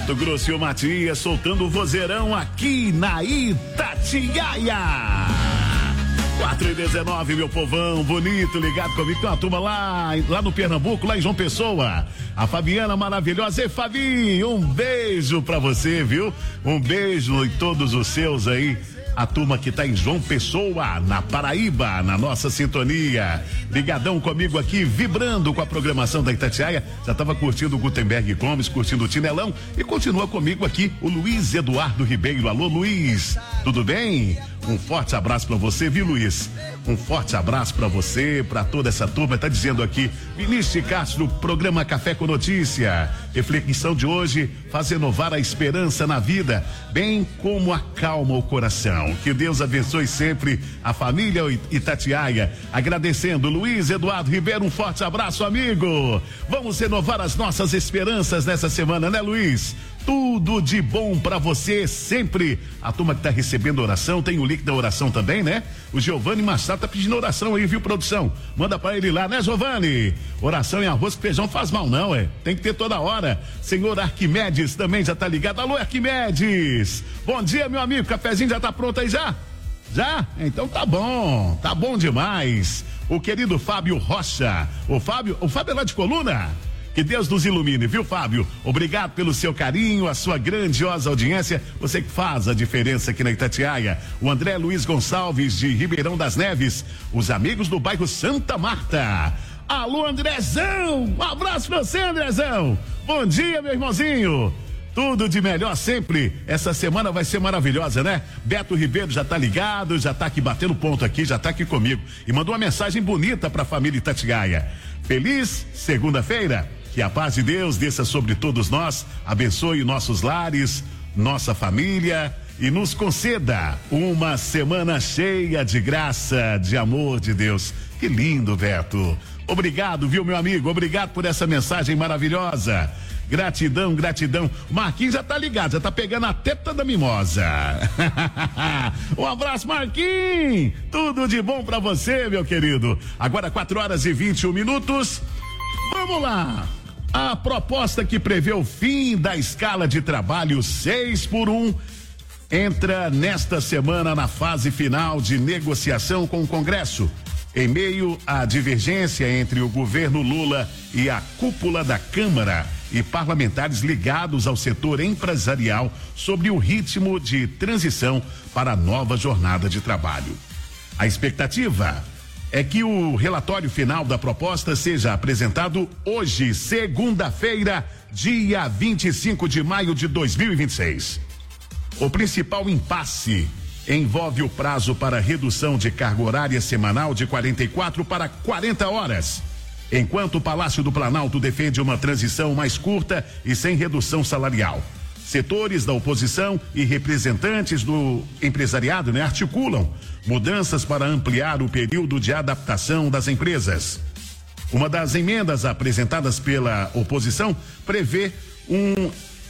Mato Grosso e o Matias soltando o vozeirão aqui na Itatiaia. 4h19, meu povão bonito, ligado comigo. Tem uma turma lá no Pernambuco, lá em João Pessoa. A Fabiana maravilhosa. Ei, Fabi, um beijo pra você, viu? Um beijo em todos os seus aí. A turma que tá em João Pessoa, na Paraíba, na nossa sintonia. Ligadão comigo aqui, vibrando com a programação da Itatiaia. Já tava curtindo o Gutenberg Gomes, curtindo o Tinelão. E continua comigo aqui o Luiz Eduardo Ribeiro. Alô, Luiz, tudo bem? Um forte abraço pra você, viu, Luiz? Um forte abraço pra você, pra toda essa turma. Tá dizendo aqui, Vinícius Castro, programa Café com Notícia. Reflexão de hoje, faz renovar a esperança na vida, bem como acalma o coração. Que Deus abençoe sempre a família Itatiaia. Agradecendo, Luiz Eduardo Ribeiro, um forte abraço, amigo. Vamos renovar as nossas esperanças nessa semana, né, Luiz? Tudo de bom pra você sempre. A turma que tá recebendo oração, tem o link da oração também, né? O Giovanni Machado tá pedindo oração aí, viu, produção? Manda pra ele lá, né, Giovanni? Oração em arroz com feijão faz mal não, tem que ter toda hora. Senhor Arquimedes também já tá ligado. Alô, Arquimedes, bom dia, meu amigo, cafezinho já tá pronto aí já? Já? Então tá bom demais. O querido Fábio Rocha, o Fábio é lá de Coluna. Que Deus nos ilumine, viu, Fábio? Obrigado pelo seu carinho, a sua grandiosa audiência. Você que faz a diferença aqui na Itatiaia. O André Luiz Gonçalves, de Ribeirão das Neves. Os amigos do bairro Santa Marta. Alô, Andrezão! Um abraço pra você, Andrezão! Bom dia, meu irmãozinho! Tudo de melhor sempre. Essa semana vai ser maravilhosa, né? Beto Ribeiro já tá ligado, já tá aqui batendo ponto aqui, já tá aqui comigo. E mandou uma mensagem bonita pra família Itatiaia. Feliz segunda-feira. Que a paz de Deus desça sobre todos nós, abençoe nossos lares, nossa família e nos conceda uma semana cheia de graça, de amor de Deus. Que lindo, Beto. Obrigado, viu, meu amigo? Obrigado por essa mensagem maravilhosa. Gratidão. O Marquinhos já tá ligado, já tá pegando a teta da mimosa. Um abraço, Marquinhos. Tudo de bom pra você, meu querido. Agora 4h21. Vamos lá. A proposta que prevê o fim da escala de trabalho 6x1 entra nesta semana na fase final de negociação com o Congresso, em meio à divergência entre o governo Lula e a cúpula da Câmara e parlamentares ligados ao setor empresarial sobre o ritmo de transição para a nova jornada de trabalho. A expectativa é que o relatório final da proposta seja apresentado hoje, segunda-feira, dia 25 de maio de 2026. O principal impasse envolve o prazo para redução de carga horária semanal de 44 para 40 horas, enquanto o Palácio do Planalto defende uma transição mais curta e sem redução salarial. Setores da oposição e representantes do empresariado, articulam mudanças para ampliar o período de adaptação das empresas. Uma das emendas apresentadas pela oposição prevê um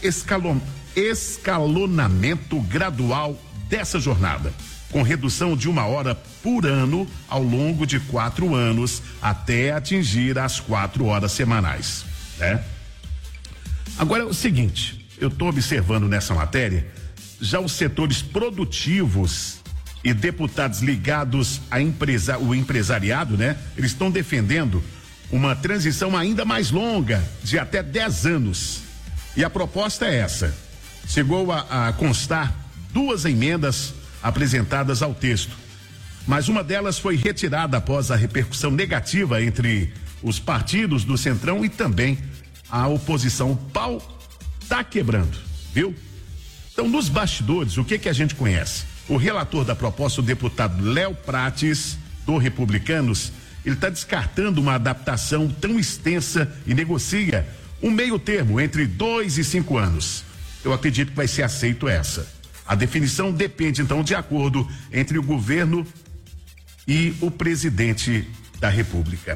escalonamento gradual dessa jornada, com redução de 1 hora por ano ao longo de 4 anos, até atingir as 4 horas semanais, né? Agora é o seguinte, eu estou observando nessa matéria, já os setores produtivos e deputados ligados ao empresariado, eles estão defendendo uma transição ainda mais longa, de até 10 anos. E a proposta é essa. Chegou a constar 2 emendas apresentadas ao texto, mas uma delas foi retirada após a repercussão negativa entre os partidos do Centrão e também a oposição. O pau tá quebrando, viu? Então, nos bastidores, o que a gente conhece? O relator da proposta, o deputado Léo Prates, do Republicanos, ele está descartando uma adaptação tão extensa e negocia um meio termo entre 2 e 5 anos. Eu acredito que vai ser aceito essa. A definição depende, então, de acordo entre o governo e o presidente da República.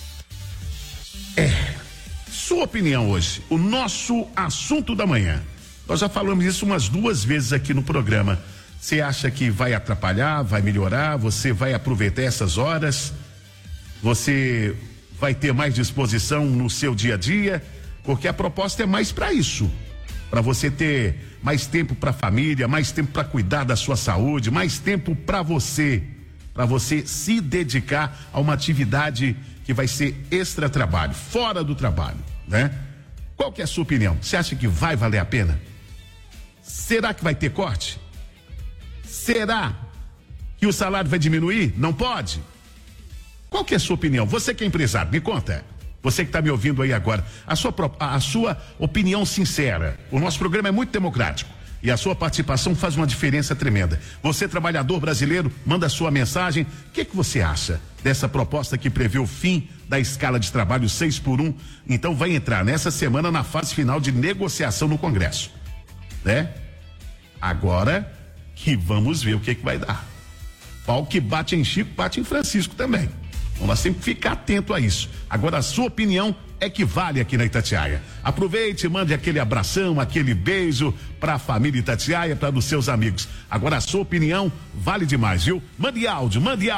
Sua opinião hoje, o nosso assunto da manhã. Nós já falamos isso umas 2 vezes aqui no programa. Você acha que vai atrapalhar, vai melhorar? Você vai aproveitar essas horas? Você vai ter mais disposição no seu dia a dia? Porque a proposta é mais para isso. para você ter mais tempo para a família, mais tempo para cuidar da sua saúde, mais tempo para você se dedicar a uma atividade que vai ser extra trabalho, fora do trabalho, né? Qual que é a sua opinião? Você acha que vai valer a pena? Será que vai ter corte? Será que o salário vai diminuir? Não pode? Qual que é a sua opinião? Você que é empresário, me conta. Você que está me ouvindo aí agora, a sua opinião sincera. O nosso programa é muito democrático e a sua participação faz uma diferença tremenda. Você, trabalhador brasileiro, manda a sua mensagem. O que você acha dessa proposta que prevê o fim da escala de trabalho 6x1? Então vai entrar nessa semana na fase final de negociação no Congresso, né? Agora que vamos ver o que vai dar. Pau que bate em Chico, bate em Francisco também. Vamos sempre ficar atento a isso. Agora a sua opinião é que vale aqui na Itatiaia. Aproveite, mande aquele abração, aquele beijo para a família Itatiaia, para os seus amigos. Agora a sua opinião vale demais, viu? Mande áudio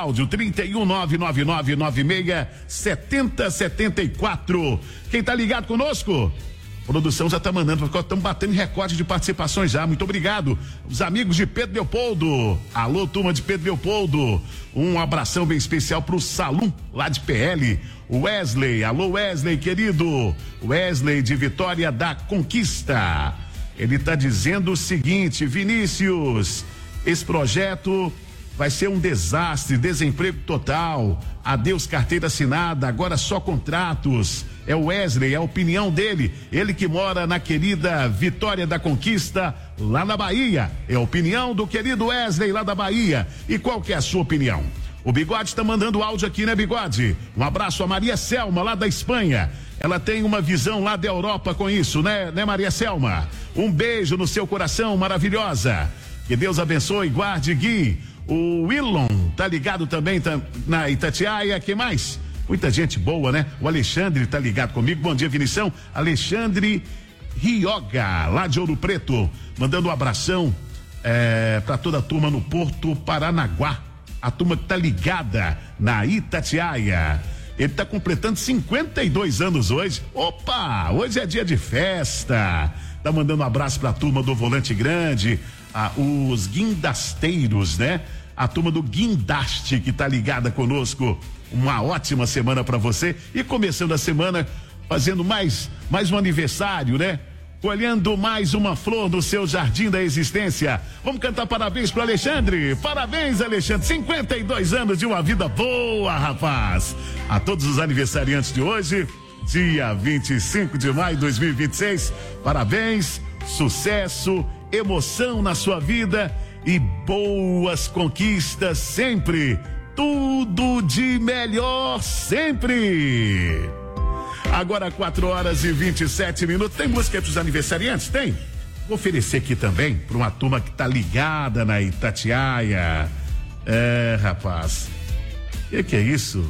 31999967074. Quem tá ligado conosco? Produção já tá mandando, estamos batendo recorde de participações já, muito obrigado. Os amigos de Pedro Leopoldo, alô turma de Pedro Leopoldo, um abração bem especial pro Salum, lá de PL. Wesley, alô Wesley querido, Wesley de Vitória da Conquista. Ele tá dizendo o seguinte: Vinícius, esse projeto vai ser um desastre, desemprego total, adeus carteira assinada, agora só contratos. É o Wesley, é a opinião dele, ele que mora na querida Vitória da Conquista, lá na Bahia. É a opinião do querido Wesley lá da Bahia. E qual que é a sua opinião? O Bigode está mandando áudio aqui, né, Bigode? Um abraço a Maria Selma, lá da Espanha. Ela tem uma visão lá da Europa com isso, né, Maria Selma? Um beijo no seu coração, maravilhosa. Que Deus abençoe, guarde, Gui. O Willon tá ligado também na Itatiaia. Quem mais? Muita gente boa, né? O Alexandre tá ligado comigo. Bom dia, Vinição. Alexandre Rioga, lá de Ouro Preto, mandando um abração para toda a turma no Porto Paranaguá. A turma que tá ligada na Itatiaia. Ele tá completando 52 anos hoje. Opa, hoje é dia de festa. Tá mandando um abraço pra turma do Volante Grande, os guindasteiros, né? A turma do Guindaste que tá ligada conosco. Uma ótima semana para você e começando a semana fazendo mais um aniversário, né? Colhendo mais uma flor no seu jardim da existência. Vamos cantar parabéns pro Alexandre. Parabéns, Alexandre. 52 anos de uma vida boa, rapaz. A todos os aniversariantes de hoje, dia 25 de maio de 2026. Parabéns, sucesso, emoção na sua vida e boas conquistas sempre. Tudo de melhor sempre. Agora 4h27. Tem música para os aniversariantes? Tem? Vou oferecer aqui também para uma turma que tá ligada na Itatiaia. Rapaz, que é isso?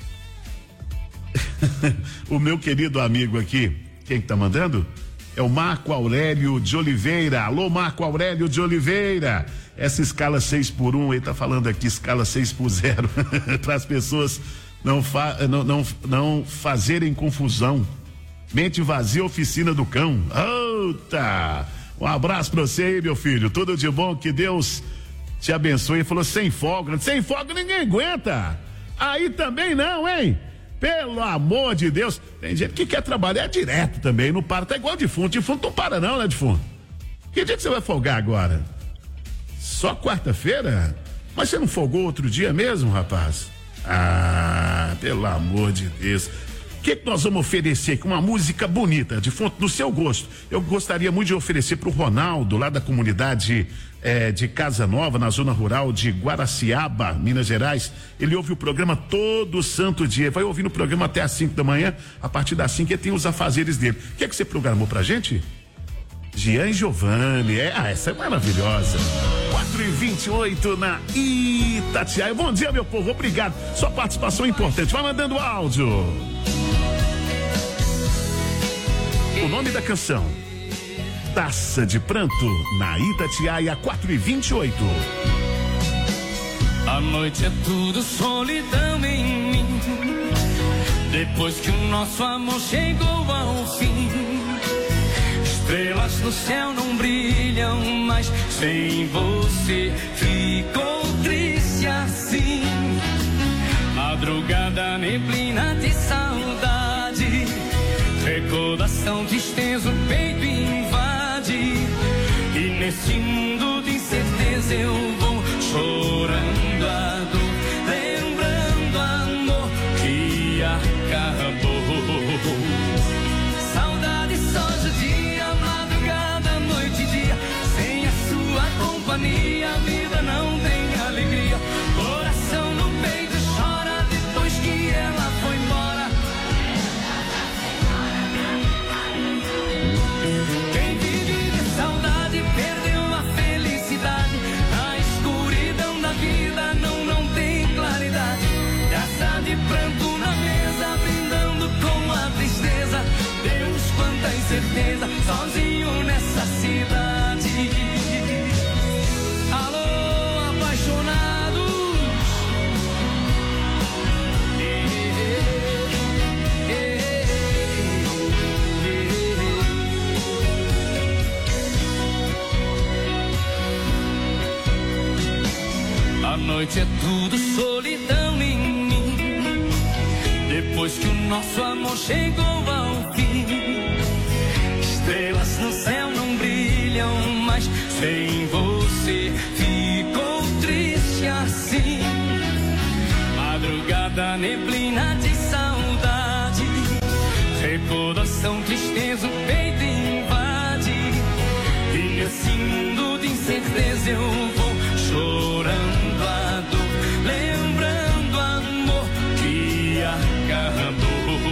O meu querido amigo aqui, quem que tá mandando? É o Marco Aurélio de Oliveira. Alô, Marco Aurélio de Oliveira. Essa escala 6x1, ele tá falando aqui, escala 6x0, para as pessoas não fazerem confusão. Mente vazia, oficina do cão. Outa! Um abraço pra você aí, meu filho. Tudo de bom, que Deus te abençoe. Ele falou sem folga. Sem folga ninguém aguenta. Aí também não, hein? Pelo amor de Deus. Tem gente que quer trabalhar direto também, não para. Tá igual defunto. Defunto não para não, né, defunto? Que dia que você vai folgar agora? Só quarta-feira? Mas você não folgou outro dia mesmo, rapaz? Pelo amor de Deus. O que nós vamos oferecer aqui? Uma música bonita, defunto, no seu gosto. Eu gostaria muito de oferecer pro Ronaldo, lá da comunidade de Casa Nova, na zona rural de Guaraciaba, Minas Gerais. Ele ouve o programa todo santo dia. Vai ouvindo o programa até às 5 da manhã. A partir das 5 ele tem os afazeres dele. O que é que você programou pra gente? Gian Giovanni, essa é maravilhosa. 4h28 na Itatiaia. Bom dia, meu povo, obrigado. Sua participação é importante. Vai mandando áudio. O nome da canção: Taça de Pranto, na Itatiaia, 4h28. A noite é tudo solidão em mim. Depois que o nosso amor chegou ao fim, estrela Estrelas no céu não brilham, mas sem você ficou triste assim. Madrugada, neblina de saudade, recordação, tristeza, o peito invade. E nesse mundo de incerteza eu vou chorando a dor, lembrando amor que acabou. Saudade só judia, madrugada, noite e dia. Sem a sua companhia a vida não tem alegria. Coração no peito chora depois que ela foi embora. Quem vive de saudade perdeu a felicidade. Na escuridão da vida não tem claridade. Taça de pranto na mesa, brindando com a tristeza. Deus, quanta incerteza, sozinho nessa cidade. Alô, apaixonados. A noite é tudo solidão em mim. Depois que o nosso amor chegou ao fim, estrelas no céu não brilham, mas sem você ficou triste assim. Madrugada, neblina de saudade, recordação, tristeza, o peito invade. E nesse mundo de incerteza eu vou chorando a dor, lembrando amor que acabou.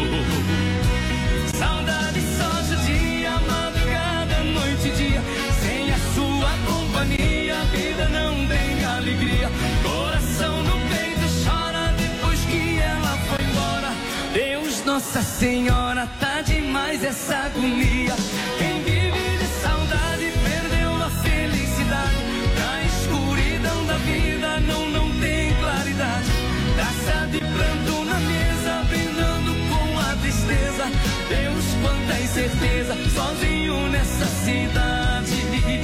Saudade só judia, madrugada, noite e dia. Sem a sua companhia a vida não tem alegria. Coração no peito chora depois que ela foi embora. Deus, Nossa Senhora, tá demais essa agonia. Quem vive de saudade perdeu a felicidade. Na escuridão da vida não tem claridade. Taça de pranto na mesa, brindando com a tristeza. Deus, quanta incerteza, sozinho nessa cidade.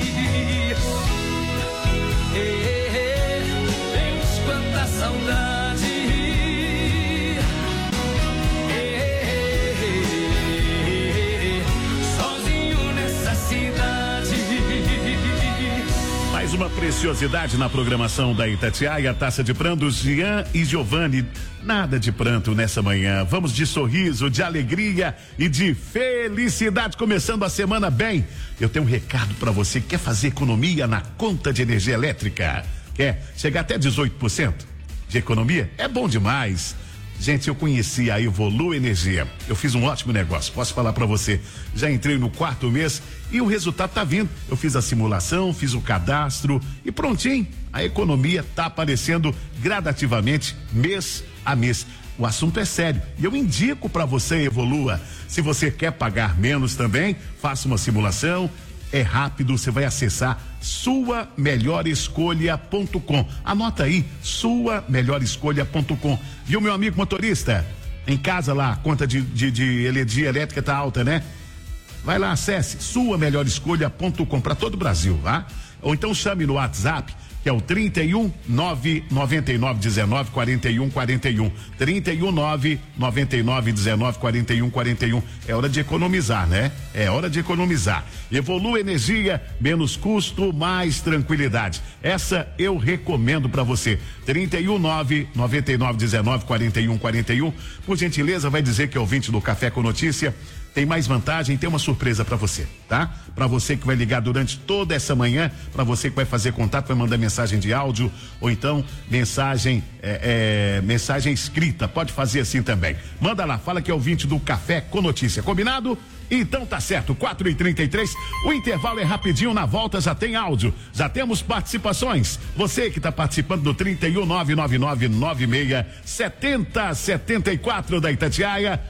Deus, quanta saudade. Sozinho nessa cidade. Mais uma preciosidade na programação da Itatiaia, Taça de Prantos, Jean e Giovanni. Nada de pranto nessa manhã. Vamos de sorriso, de alegria e de felicidade. Começando a semana bem. Eu tenho um recado para você que quer fazer economia na conta de energia elétrica. Quer chegar até 18% de economia? É bom demais. Gente, eu conheci a Evolu Energia. Eu fiz um ótimo negócio, posso falar para você. Já entrei no 4º mês e o resultado tá vindo. Eu fiz a simulação, fiz o cadastro e prontinho. A economia tá aparecendo gradativamente, mês a mês. O assunto é sério e eu indico para você, Evolua. Se você quer pagar menos também, faça uma simulação. É rápido, você vai acessar suamelhorescolha.com. Anota aí, suamelhorescolha.com. Viu, meu amigo motorista? Em casa lá, a conta de energia elétrica tá alta, né? Vai lá, acesse suamelhorescolha.com para todo o Brasil, tá? Ou então chame no WhatsApp, que é o 31 999 19 41 41. 31 999 19 41 41. É hora de economizar, né? É hora de economizar. Evolua Energia, menos custo, mais tranquilidade. Essa eu recomendo para você. 31 999 19 41 41. Por gentileza, vai dizer que é ouvinte do Café com Notícia. Tem mais vantagem, tem uma surpresa para você, tá? Para você que vai ligar durante toda essa manhã, para você que vai fazer contato, vai mandar mensagem de áudio ou então mensagem escrita, pode fazer assim também. Manda lá, fala que é ouvinte do Café com Notícia, combinado? Então tá certo, 4h33, o intervalo é rapidinho, na volta já tem áudio, já temos participações. Você que tá participando do 31 99996 7074 da Itatiaia,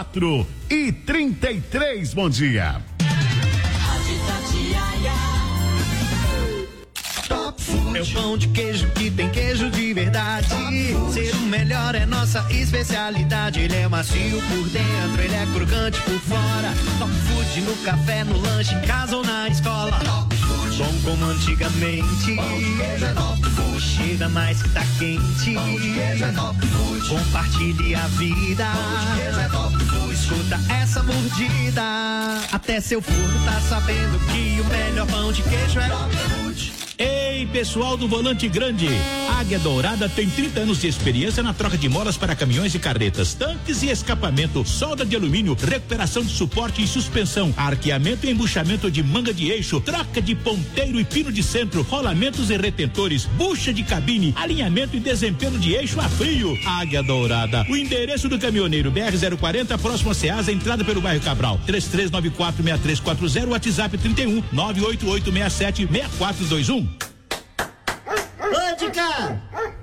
4h33, bom dia. Top É o pão de queijo que tem queijo de verdade. Ser o melhor é nossa especialidade. Ele é macio por dentro, ele é crocante por fora. Top Food no café, no lanche, em casa ou na escola. Bom como antigamente. Chega mais que tá quente. Compartilhe a vida. Escuta essa mordida. Até seu forno tá sabendo que o melhor pão de queijo é Top Food. Ei, pessoal do Volante Grande, Águia Dourada tem 30 anos de experiência na troca de molas para caminhões e carretas, tanques e escapamento, solda de alumínio, recuperação de suporte e suspensão, arqueamento e embuchamento de manga de eixo, troca de ponteiro e pino de centro, rolamentos e retentores, bucha de cabine, alinhamento e desempenho de eixo a frio. Águia Dourada, o endereço do caminhoneiro BR-040, próximo a Ceasa, entrada pelo bairro Cabral, 33946340, WhatsApp 31 988676421. Ô, de cá!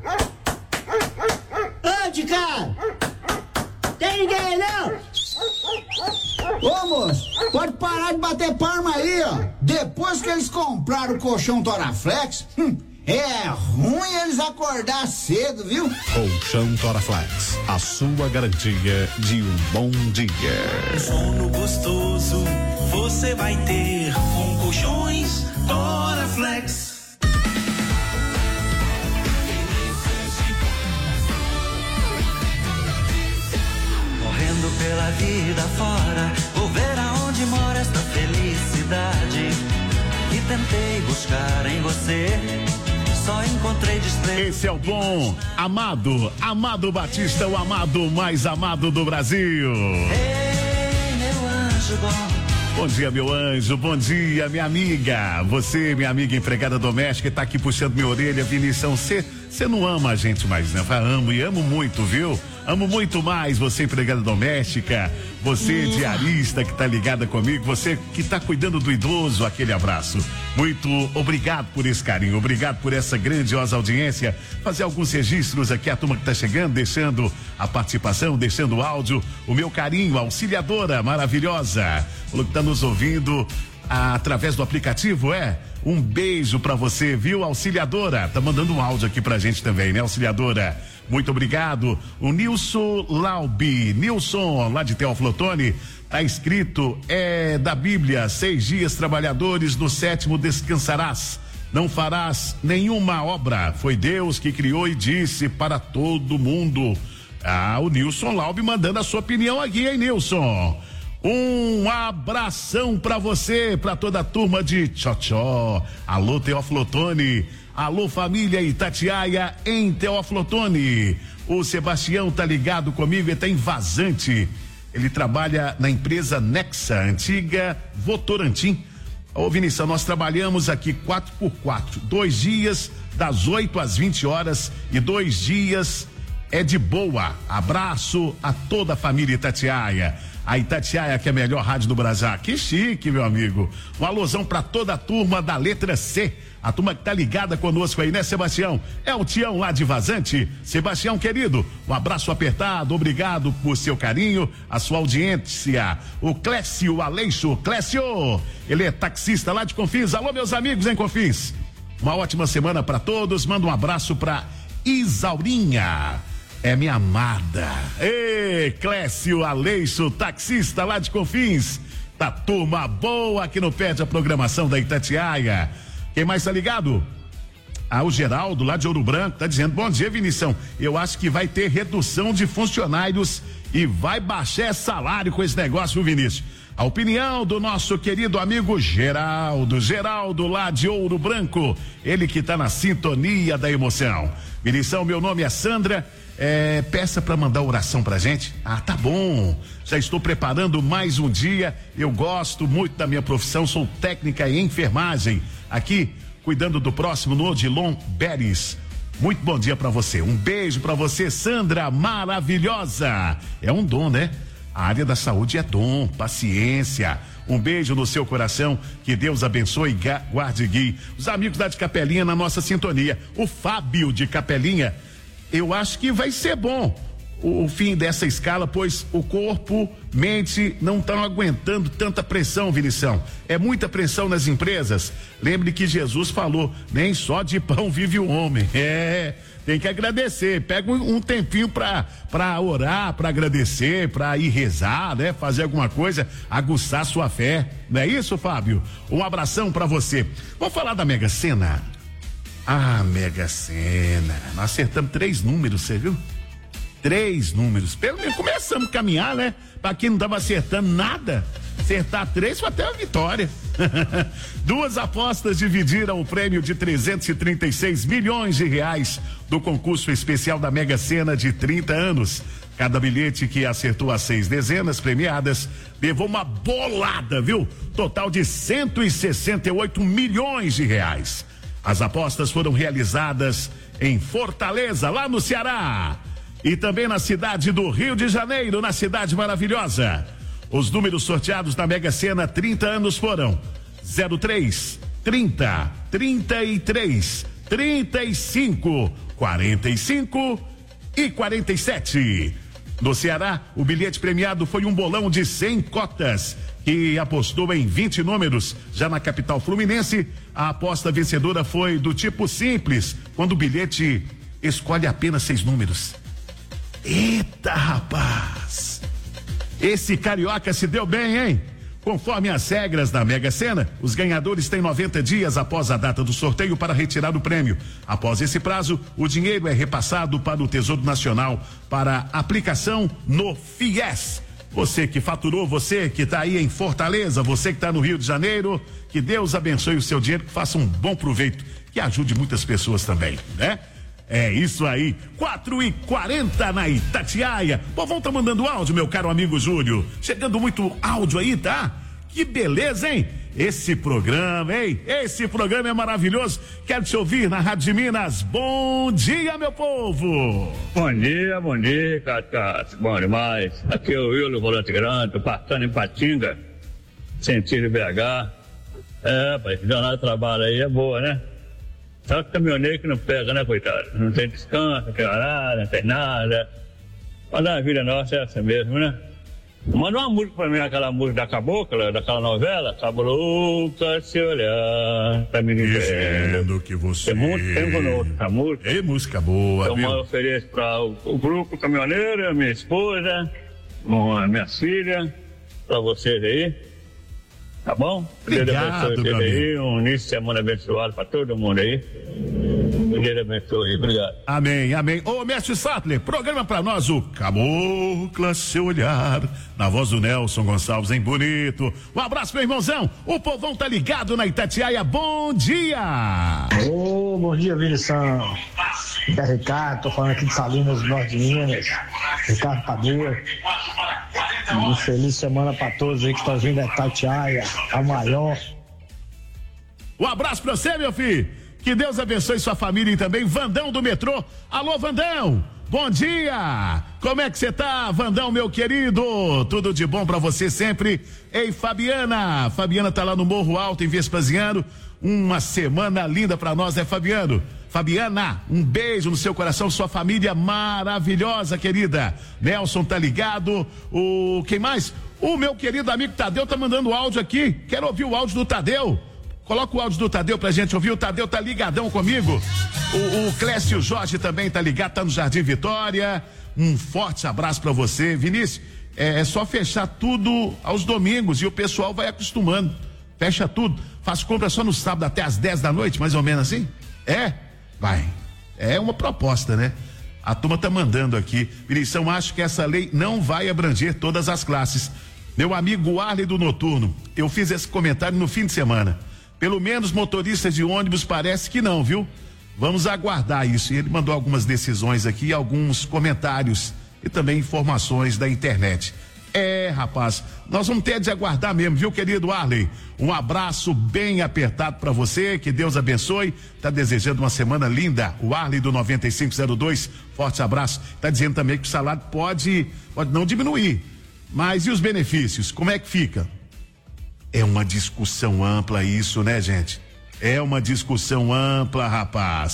Ô, de cá! Tem ninguém aí, não? Ô, moço, pode parar de bater palma aí, ó. Depois que eles compraram o colchão Toraflex, é ruim eles acordar cedo, viu? Colchão Toraflex, a sua garantia de um bom dia. Sono gostoso você vai ter com colchões Toraflex. Correndo pela vida fora, vou ver aonde mora esta felicidade que tentei buscar em você. Só encontrei desprezo. Esse é o bom, Amado Batista, o amado mais amado do Brasil. Ei, meu anjo bom. Bom dia, meu anjo, bom dia, minha amiga. Você, minha amiga empregada doméstica, tá aqui puxando minha orelha, Vinição. Você não ama a gente mais, né? Amo e amo muito, viu? Amo muito mais você, empregada doméstica, você, diarista que tá ligada comigo, você que tá cuidando do idoso, aquele abraço. Muito obrigado por esse carinho, obrigado por essa grandiosa audiência. Fazer alguns registros aqui, a turma que tá chegando, deixando a participação, deixando o áudio, o meu carinho, auxiliadora maravilhosa, falou que tá nos ouvindo através do aplicativo, um beijo pra você, viu, auxiliadora? Tá mandando um áudio aqui pra gente também, né, auxiliadora? Muito obrigado. O Nilson Laubi, Nilson, lá de Teófilo Otoni, tá escrito, da Bíblia, 6 dias trabalhadores, no 7º descansarás, não farás nenhuma obra. Foi Deus que criou e disse para todo mundo. O Nilson Laubi mandando a sua opinião aqui, hein, Nilson? Um abração pra você, pra toda a turma de Tchotchó. Alô, Teófilo Otoni. Alô, família Itatiaia em Teófilo Otoni. O Sebastião tá ligado comigo, ele tá em Vazante. Ele trabalha na empresa Nexa, antiga Votorantim. Ô, Vinição, nós trabalhamos aqui 4x4, 2 dias das 8 às 20 horas e 2 dias é de boa. Abraço a toda a família Itatiaia. A Itatiaia, que é a melhor rádio do Brasil. Que chique, meu amigo. Um alusão pra toda a turma da letra C. A turma que tá ligada conosco aí, né, Sebastião? É o Tião lá de Vazante. Sebastião, querido, um abraço apertado, obrigado por seu carinho, a sua audiência. O Clécio Aleixo, Clécio, ele é taxista lá de Confins. Alô, meus amigos em Confins. Uma ótima semana pra todos. Manda um abraço pra Isaurinha. É minha amada. Ei, Clécio Aleixo, taxista lá de Confins. Da turma boa que não perde a programação da Itatiaia. Quem mais tá ligado? O Geraldo lá de Ouro Branco tá dizendo, bom dia, Vinição, eu acho que vai ter redução de funcionários e vai baixar salário com esse negócio, viu, Vinícius? A opinião do nosso querido amigo Geraldo lá de Ouro Branco, ele que tá na sintonia da emoção. Vinição, meu nome é Sandra, peça para mandar oração pra gente. Tá bom, já estou preparando mais um dia, eu gosto muito da minha profissão, sou técnica em enfermagem, aqui cuidando do próximo no Odilon Beres. Muito bom dia pra você, um beijo pra você, Sandra, maravilhosa, é um dom, né? A área da saúde é dom, paciência. Um beijo no seu coração, que Deus abençoe, guarde e guie. Os amigos lá de Capelinha na nossa sintonia. O Fábio de Capelinha, eu acho que vai ser bom. o fim dessa escala, pois o corpo, mente não estão aguentando tanta pressão, Vinição. É muita pressão nas empresas. Lembre que Jesus falou, nem só de pão vive o homem. Tem que agradecer. Pega um tempinho pra orar, pra agradecer, pra ir rezar, né? Fazer alguma coisa, aguçar sua fé. Não é isso, Fábio? Um abração pra você. Vamos falar da Mega Sena? Mega Sena. Nós acertamos 3 números, você viu? 3 números. Pelo menos começamos a caminhar, né? Pra quem não tava acertando nada, acertar 3 foi até uma vitória. 2 apostas dividiram o prêmio de 336 milhões de reais do concurso especial da Mega Sena de 30 anos. Cada bilhete que acertou as 6 dezenas premiadas levou uma bolada, viu? Total de 168 milhões de reais. As apostas foram realizadas em Fortaleza, lá no Ceará. E também na cidade do Rio de Janeiro, na cidade maravilhosa. Os números sorteados na Mega Sena 30 anos foram 03, 30, 33, 35, 45 e 47. No Ceará, o bilhete premiado foi um bolão de 100 cotas, que apostou em 20 números. Já na capital fluminense, a aposta vencedora foi do tipo simples, quando o bilhete escolhe apenas 6 números. Eita, rapaz! Esse carioca se deu bem, hein? Conforme as regras da Mega Sena, os ganhadores têm 90 dias após a data do sorteio para retirar o prêmio. Após esse prazo, o dinheiro é repassado para o Tesouro Nacional para aplicação no FIES. Você que faturou, você que está aí em Fortaleza, você que está no Rio de Janeiro, que Deus abençoe o seu dinheiro, que faça um bom proveito, que ajude muitas pessoas também, né? É isso aí, 4h40 na Itatiaia. O povão tá mandando áudio, meu caro amigo Júlio. Chegando muito áudio aí, tá? Que beleza, hein? Esse programa, hein? Esse programa é maravilhoso. Quero te ouvir na Rádio de Minas. Bom dia, meu povo. Bom dia, Cacá. Bom demais. Aqui é o Will, volante grande, passando em Patinga, sentido BH. Pai, jornada de trabalho aí é boa, né? Só que caminhoneiro que não pega, né, coitado? Não tem descanso, não tem horário, não tem nada. Mas a vida nossa é essa mesmo, né? Manda uma música pra mim, aquela música da Cabocla, daquela novela, Cabocla, se olhar pra mim. Dizendo que você... Tem muito tempo não ouço essa música. É música boa, então, viu? Eu ofereço para o grupo caminhoneiro, minha esposa, minha filha, para vocês aí. Tá bom? Obrigado, Deus abençoe aí. Um início de semana abençoado para todo mundo aí. Deus abençoe. Obrigado. Amém, amém. Ô, mestre Sattler, programa pra nós o Cabocla Seu Olhar, na voz do Nelson Gonçalves, hein? Bonito. Um abraço, meu irmãozão. O povão tá ligado na Itatiaia. Bom dia! Bom dia, Vinição. É Ricardo, tô falando aqui de Salinas, Norte de Minas. Ricardo Tadeu. Um feliz semana pra todos aí que estão vindo da Itatiaia, a maior. Um abraço pra você, meu filho. Que Deus abençoe sua família e também Vandão do metrô. Alô, Vandão. Bom dia. Como é que você tá, Vandão, meu querido? Tudo de bom pra você sempre. Ei, Fabiana. Fabiana tá lá no Morro Alto, em Vespasiano. Uma semana linda pra nós, né, Fabiano? Fabiana, um beijo no seu coração, sua família maravilhosa, querida. Nelson tá ligado. Quem mais? O meu querido amigo Tadeu tá mandando áudio aqui. Quero ouvir o áudio do Tadeu. Coloca o áudio do Tadeu pra gente ouvir. O Tadeu tá ligadão comigo. O Clécio Jorge também tá ligado, tá no Jardim Vitória. Um forte abraço pra você, Vinícius. É só fechar tudo aos domingos e o pessoal vai acostumando. Fecha tudo. Faz compra só no sábado até às 10 da noite, mais ou menos assim? Vai. É uma proposta, né? A turma tá mandando aqui. Vinição, acho que essa lei não vai abranger todas as classes. Meu amigo Arley do Noturno, eu fiz esse comentário no fim de semana. Pelo menos motoristas de ônibus parece que não, viu? Vamos aguardar isso. E ele mandou algumas decisões aqui, alguns comentários e também informações da internet. Rapaz, nós vamos ter de aguardar mesmo, viu, querido Arley? Um abraço bem apertado pra você, que Deus abençoe. Tá desejando uma semana linda. O Arley do 9502, forte abraço. Tá dizendo também que o salário pode não diminuir. Mas e os benefícios? Como é que fica? É uma discussão ampla isso, né, gente? É uma discussão ampla, rapaz.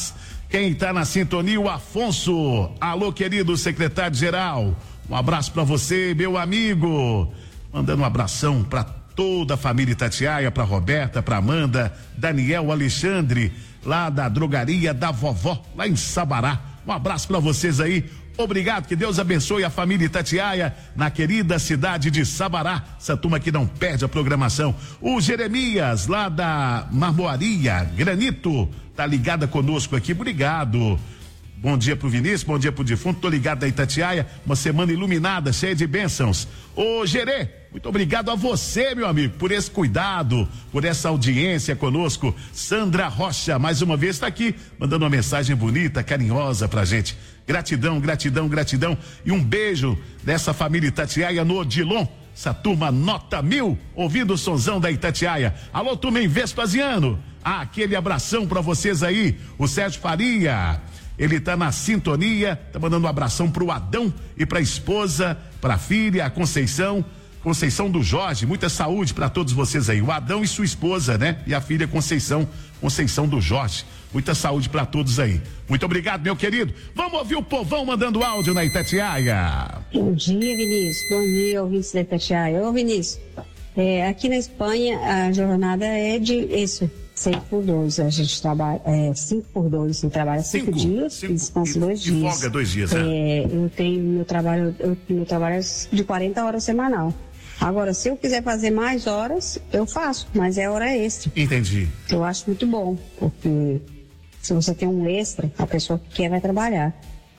Quem tá na sintonia, o Afonso. Alô, querido secretário-geral. Um abraço pra você, meu amigo. Mandando um abração pra toda a família Itatiaia, pra Roberta, pra Amanda, Daniel, Alexandre, lá da drogaria da vovó, lá em Sabará. Um abraço pra vocês aí. Obrigado, que Deus abençoe a família Itatiaia na querida cidade de Sabará. Essa turma que não perde a programação. O Jeremias, lá da Marmoaria, Granito, tá ligada conosco aqui. Obrigado. Bom dia pro Vinícius, bom dia pro defunto. Tô ligado da Itatiaia, uma semana iluminada, cheia de bênçãos. Ô Gerê, muito obrigado a você, meu amigo, por esse cuidado, por essa audiência conosco. Sandra Rocha, mais uma vez, está aqui, mandando uma mensagem bonita, carinhosa pra gente. Gratidão, gratidão, gratidão. E um beijo dessa família Itatiaia no Odilon. Essa turma nota 1000, ouvindo o sonzão da Itatiaia. Alô, turma em Vespasiano. Aquele abração pra vocês aí. O Sérgio Faria, ele tá na sintonia, tá mandando um abração pro Adão e pra esposa, pra filha, a Conceição do Jorge. Muita saúde pra todos vocês aí. O Adão e sua esposa, né? E a filha Conceição do Jorge. Muita saúde pra todos aí. Muito obrigado, meu querido. Vamos ouvir o povão mandando áudio na Itatiaia. Bom dia, Vinícius. Bom dia, ouvintes da Itatiaia. Ô, Vinícius, aqui na Espanha a jornada é de isso, 6x2. A gente trabalha 5x2. Você trabalha 5 dias e descansa 2 dias. E folga 2 dias, eu tenho meu trabalho é de 40 horas semanal. Agora, se eu quiser fazer mais horas, eu faço, mas é hora extra. Entendi. Eu acho muito bom, porque se você tem um extra, a pessoa que quer vai trabalhar.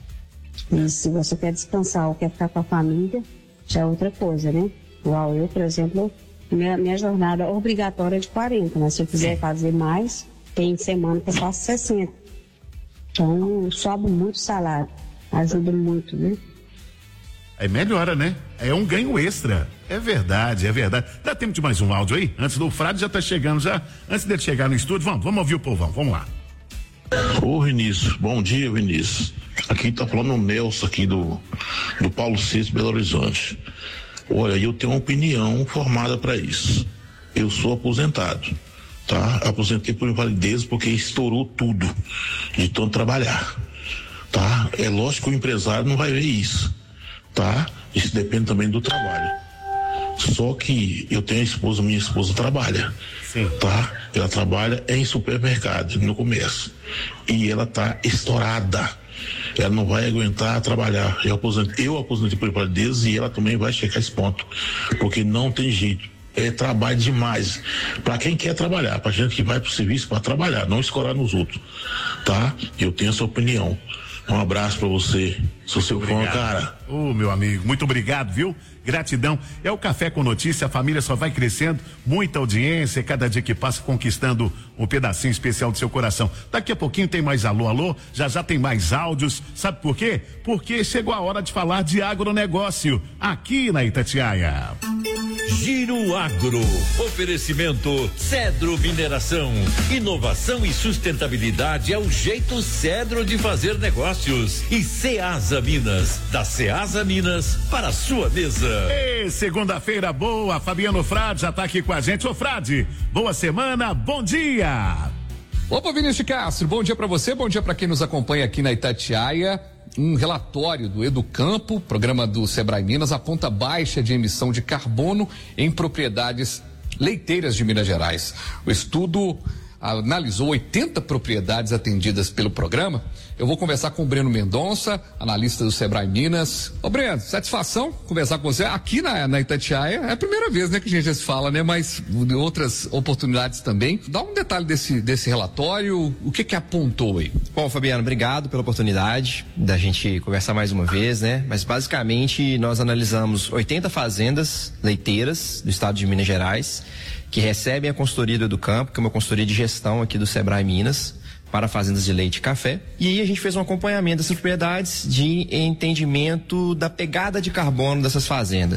E se você quer descansar ou quer ficar com a família, já é outra coisa, né? Igual eu, por exemplo, minha jornada obrigatória é de 40, mas se eu quiser fazer mais, tem semana que eu faço 60. Então, sobe muito o salário, ajuda muito, né? Aí melhora, né? É um ganho extra. É verdade, é verdade. Dá tempo de mais um áudio aí? Antes do Frade já tá chegando, já. Antes dele chegar no estúdio, vamos ouvir o povão, vamos lá. Ô Vinícius, bom dia, Vinícius. Aqui tá falando o Nelson aqui do Paulo VI, Belo Horizonte. Olha, eu tenho uma opinião formada para isso. Eu sou aposentado, tá? Aposentei por invalidez porque estourou tudo de tanto trabalhar, tá? É lógico que o empresário não vai ver isso, tá? Isso depende também do trabalho. Só que eu tenho a esposa, minha esposa trabalha. Sim. Tá? Ela trabalha em supermercado, no comércio. E ela tá estourada. Ela não vai aguentar trabalhar. Eu aposentei por invalidez e ela também vai chegar esse ponto. Porque não tem jeito. É trabalho demais. Pra quem quer trabalhar, pra gente que vai pro serviço para trabalhar, não escorar nos outros. Tá? Eu tenho essa opinião. Um abraço pra você. Sou seu fã, cara. Ô, meu amigo, muito obrigado, viu? Gratidão. É o Café com Notícia, a família só vai crescendo, muita audiência, cada dia que passa conquistando um pedacinho especial do seu coração. Daqui a pouquinho tem mais alô, já tem mais áudios. Sabe por quê? Porque chegou a hora de falar de agronegócio aqui na Itatiaia. Giro Agro. Oferecimento Cedro Mineração. Inovação e sustentabilidade é o jeito Cedro de fazer negócios. E Ceasa Minas. Da Ceasa Minas para a sua mesa. Ei, segunda-feira boa. Fabiano Frade já tá aqui com a gente. Ô Frade, boa semana, bom dia. Opa, Vinícius Castro, bom dia para você, bom dia para quem nos acompanha aqui na Itatiaia. Um relatório do Educampo, programa do Sebrae Minas, aponta baixa de emissão de carbono em propriedades leiteiras de Minas Gerais. O estudo analisou 80 propriedades atendidas pelo programa. Eu vou conversar com o Breno Mendonça, analista do Sebrae Minas. Ô Breno, satisfação conversar com você aqui na Itatiaia. É a primeira vez, né, que a gente já se fala, né? Mas de outras oportunidades também. Dá um detalhe desse relatório, o que apontou aí? Bom, Fabiano, obrigado pela oportunidade da gente conversar mais uma vez, né? Mas basicamente nós analisamos 80 fazendas leiteiras do estado de Minas Gerais que recebem a consultoria do Educampo, que é uma consultoria de gestão aqui do Sebrae Minas, para fazendas de leite e café. E aí a gente fez um acompanhamento dessas propriedades de entendimento da pegada de carbono dessas fazendas.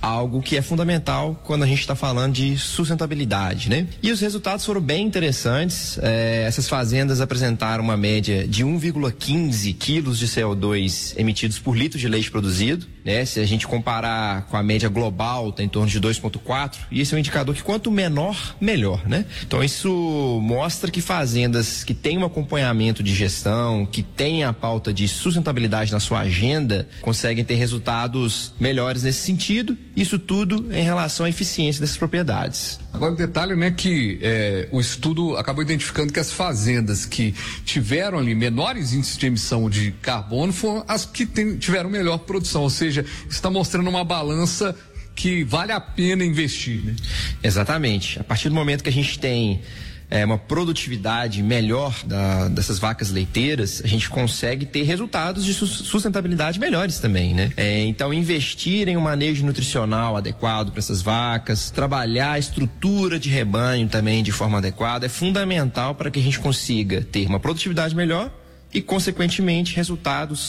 algo que é fundamental quando a gente está falando de sustentabilidade, né? E os resultados foram bem interessantes. Essas fazendas apresentaram uma média de 1,15 quilos de CO2 emitidos por litro de leite produzido, né? Se a gente comparar com a média global, está em torno de 2,4, e esse é um indicador que quanto menor, melhor, né? Então isso mostra que fazendas que têm um acompanhamento de gestão, que têm a pauta de sustentabilidade na sua agenda, conseguem ter resultados melhores nesse sentido, isso tudo em relação à eficiência dessas propriedades. Agora o detalhe, né, que o estudo acabou identificando que as fazendas que tiveram ali menores índices de emissão de carbono foram as que tiveram melhor produção, ou seja, está mostrando uma balança que vale a pena investir, né? Exatamente. A partir do momento que a gente tem uma produtividade melhor dessas vacas leiteiras, a gente consegue ter resultados de sustentabilidade melhores também, né? Então, investir em um manejo nutricional adequado para essas vacas, trabalhar a estrutura de rebanho também de forma adequada é fundamental para que a gente consiga ter uma produtividade melhor e, consequentemente, resultados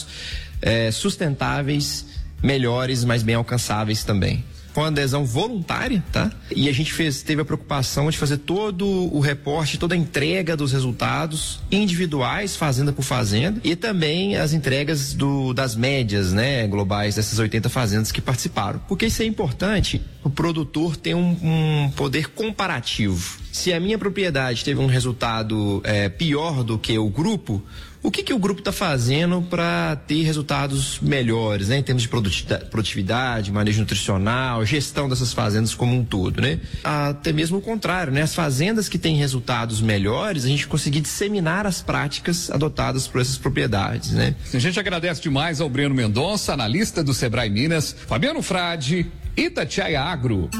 sustentáveis, melhores, mas bem alcançáveis também. Com adesão voluntária, tá? E a gente teve a preocupação de fazer todo o reporte, toda a entrega dos resultados individuais, fazenda por fazenda, e também as entregas das médias, né, globais dessas 80 fazendas que participaram. Porque isso é importante, o produtor tem um poder comparativo. Se a minha propriedade teve um resultado pior do que o grupo, o que o grupo está fazendo para ter resultados melhores, né? Em termos de produtividade, manejo nutricional, gestão dessas fazendas como um todo, né? Até mesmo o contrário, né? As fazendas que têm resultados melhores, a gente conseguir disseminar as práticas adotadas por essas propriedades, né? A gente agradece demais ao Breno Mendonça, analista do Sebrae Minas, Fabiano Frade, Itatiaia Agro.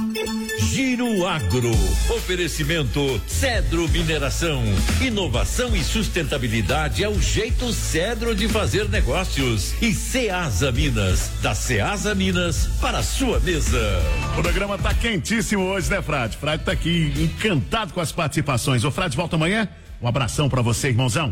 Giro Agro. Oferecimento Cedro Mineração. Inovação e sustentabilidade é o jeito Cedro de fazer negócios. E Ceasa Minas. Da Ceasa Minas para a sua mesa. O programa tá quentíssimo hoje, né, Frade? Frade tá aqui encantado com as participações. Ô, Frade, volta amanhã? Um abração pra você, irmãozão.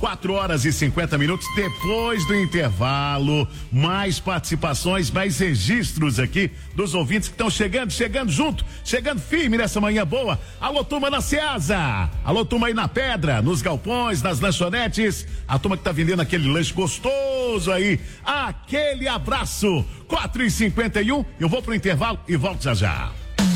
4h50 depois do intervalo, mais participações, mais registros aqui dos ouvintes que estão chegando junto, chegando firme nessa manhã boa. Alô, turma na Ceasa, alô, turma aí na Pedra, nos galpões, nas lanchonetes, a turma que tá vendendo aquele lanche gostoso aí, aquele abraço. 4h51, eu vou pro intervalo e volto já.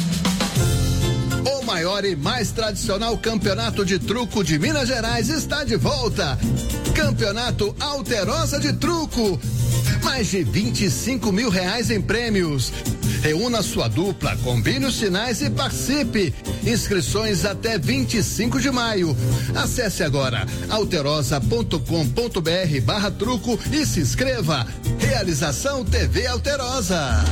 O maior e mais tradicional campeonato de truco de Minas Gerais está de volta. Campeonato Alterosa de Truco. Mais de 25 mil reais em prêmios. Reúna sua dupla, combine os sinais e participe. Inscrições até 25 de maio. Acesse agora alterosa.com.br/truco e se inscreva. Realização TV Alterosa.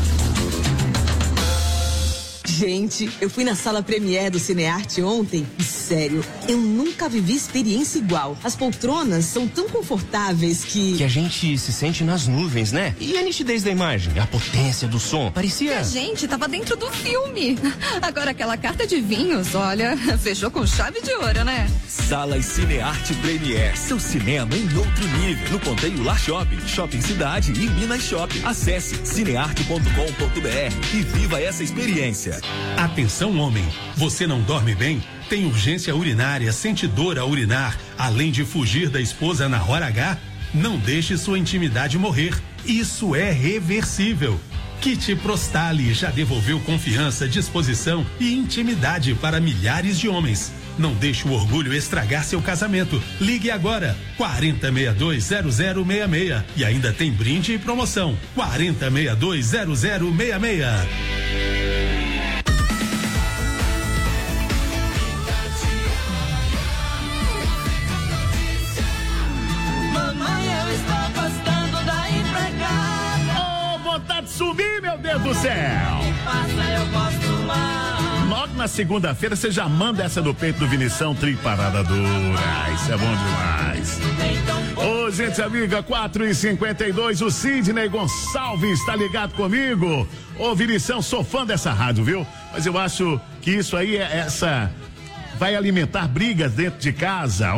Gente, eu fui na sala Premiere do Cinearte ontem e, sério, eu nunca vivi experiência igual. As poltronas são tão confortáveis que a gente se sente nas nuvens, né? E a nitidez da imagem, a potência do som, parecia... A gente tava dentro do filme. Agora aquela carta de vinhos, olha, fechou com chave de ouro, né? Salas Cinearte Premiere, seu cinema em outro nível. No Ponteio Lar Shopping, Shopping Cidade e Minas Shopping. Acesse cinearte.com.br e viva essa experiência. Atenção, homem, você não dorme bem? Tem urgência urinária, sente dor ao urinar, além de fugir da esposa na hora H? Não deixe sua intimidade morrer. Isso é reversível. Kit Prostali já devolveu confiança, disposição e intimidade para milhares de homens. Não deixe o orgulho estragar seu casamento. Ligue agora, 4062-0066. E ainda tem brinde e promoção, 4062-0066. Subir, meu Deus do céu! Logo na segunda-feira você já manda essa do peito do Vinição, Triparada Dura. Isso é bom demais. Ô, gente amiga, 4h52, o Sidney Gonçalves está ligado comigo. Ô, Vinição, sou fã dessa rádio, viu? Mas eu acho que isso aí vai alimentar brigas dentro de casa,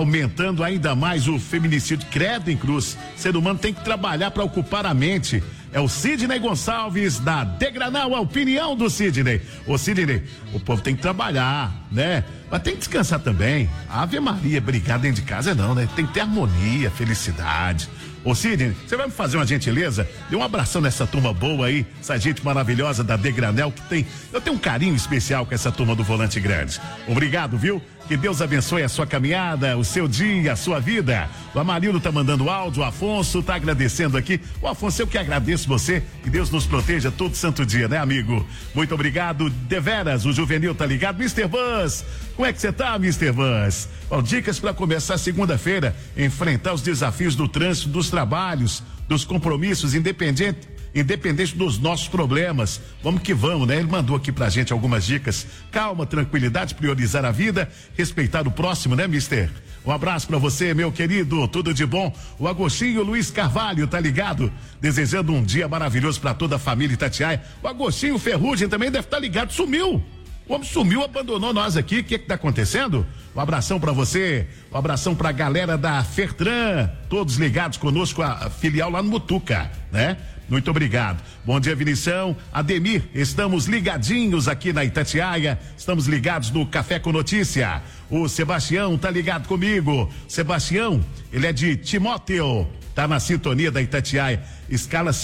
aumentando ainda mais o feminicídio. Credo em cruz. O ser humano tem que trabalhar para ocupar a mente. é o Sidney Gonçalves da Degranal, a opinião do Sidney. Ô Sidney, o povo tem que trabalhar, né? Mas tem que descansar também. Ave Maria, brigar dentro de casa não, né? Tem que ter harmonia, felicidade. Ô Sidney, você vai me fazer uma gentileza? Dê um abração nessa turma boa aí, essa gente maravilhosa da Degranel eu tenho um carinho especial com essa turma do Volante Grande. Obrigado, viu? Que Deus abençoe a sua caminhada, o seu dia, a sua vida. O Amarildo tá mandando áudio, o Afonso tá agradecendo aqui. O Afonso, eu que agradeço você, que Deus nos proteja todo santo dia, né, amigo? Muito obrigado, deveras, o Juvenil tá ligado. Mr. Buzz, como é que você tá, Mr. Buzz? Bom, dicas para começar segunda-feira, enfrentar os desafios do trânsito, dos trabalhos, dos compromissos, independente dos nossos problemas. Vamos que vamos, né? Ele mandou aqui pra gente algumas dicas. Calma, tranquilidade, priorizar a vida, respeitar o próximo, né, mister? Um abraço pra você, meu querido, tudo de bom. O Agostinho Luiz Carvalho, tá ligado? Desejando um dia maravilhoso pra toda a família Itatiaia. O Agostinho Ferrugem também deve estar ligado, sumiu. O homem sumiu, abandonou nós aqui. O que tá acontecendo? Um abração pra você, um abração pra galera da Fertran, todos ligados conosco, a filial lá no Mutuca, né? Muito obrigado. Bom dia, Vinição. Ademir, estamos ligadinhos aqui na Itatiaia, estamos ligados no Café com Notícia. O Sebastião tá ligado comigo. Sebastião, ele é de Timóteo, tá na sintonia da Itatiaia. Escala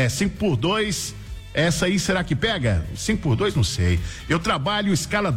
5x2. Essa aí será que pega? 5x2, não sei. Eu trabalho escala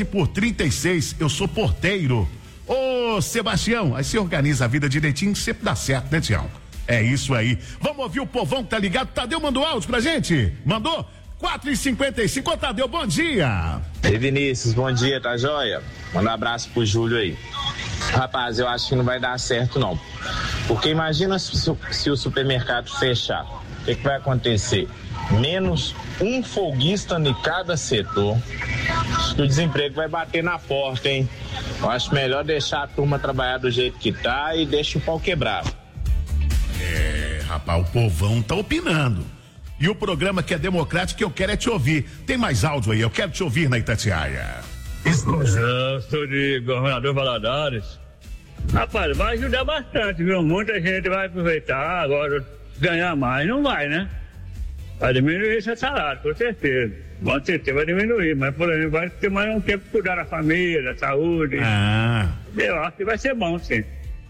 12x36. Eu sou porteiro. Ô, Sebastião, aí se organiza a vida direitinho, sempre dá certo, né, Tião? É isso aí. Vamos ouvir o povão que tá ligado. Tadeu mandou áudio pra gente? Mandou? 4h55. Ô, Tadeu, bom dia. Ei, Vinícius, bom dia, tá joia? Manda um abraço pro Júlio aí. Rapaz, eu acho que não vai dar certo, não. Porque imagina se o supermercado fechar. O que vai acontecer? Menos um folguista em cada setor. Acho que o desemprego vai bater na porta, hein? Eu acho melhor deixar a turma trabalhar do jeito que tá e deixa o pau quebrar. Rapaz, o povão tá opinando. E o programa que é democrático, eu quero é te ouvir. Tem mais áudio aí, eu quero te ouvir na Itatiaia. Eu sou de Governador Valadares. Rapaz, vai ajudar bastante, viu? Muita gente vai aproveitar, agora ganhar mais não vai, né? Vai diminuir esse salário, com certeza. Com certeza vai diminuir, mas por exemplo, vai ter mais um tempo para cuidar da família, da saúde. Eu acho que vai ser bom, sim.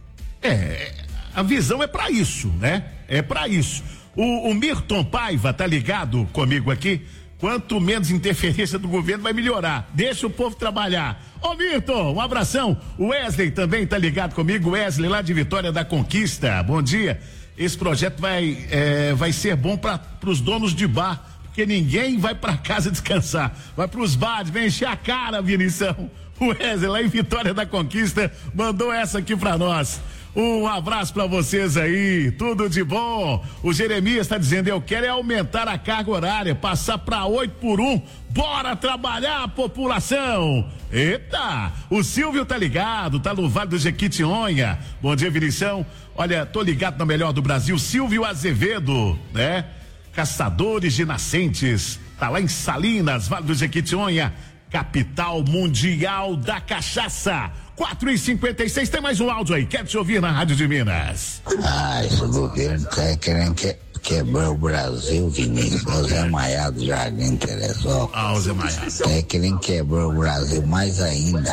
A visão é pra isso, né? É pra isso. O Mirton Paiva tá ligado comigo aqui. Quanto menos interferência do governo vai melhorar. Deixa o povo trabalhar. Ô Mirton, um abração. O Wesley também tá ligado comigo. Wesley lá de Vitória da Conquista. Bom dia. Esse projeto vai ser bom para os donos de bar, porque ninguém vai para casa descansar. Vai para os bares, vem encher a cara, Vinição. O Wesley lá em Vitória da Conquista mandou essa aqui para nós. Um abraço para vocês aí, tudo de bom. O Jeremias está dizendo: eu quero é aumentar a carga horária, passar para 8x1. Bora trabalhar, população. Eita, o Silvio tá ligado, tá no Vale do Jequitinhonha. Bom dia, Vinição. Olha, tô ligado na melhor do Brasil, Silvio Azevedo, né? Caçadores de nascentes, tá lá em Salinas, Vale do Jequitinhonha, capital mundial da cachaça. 4h56, tem mais um áudio aí, quero te ouvir na Rádio de Minas. Esse governo tá querendo quebrar o Brasil, Vinícius. O Zé Maiado do Jardim Teresópolis. O Zé Maiado. Tá querendo quebrar o Brasil mais ainda.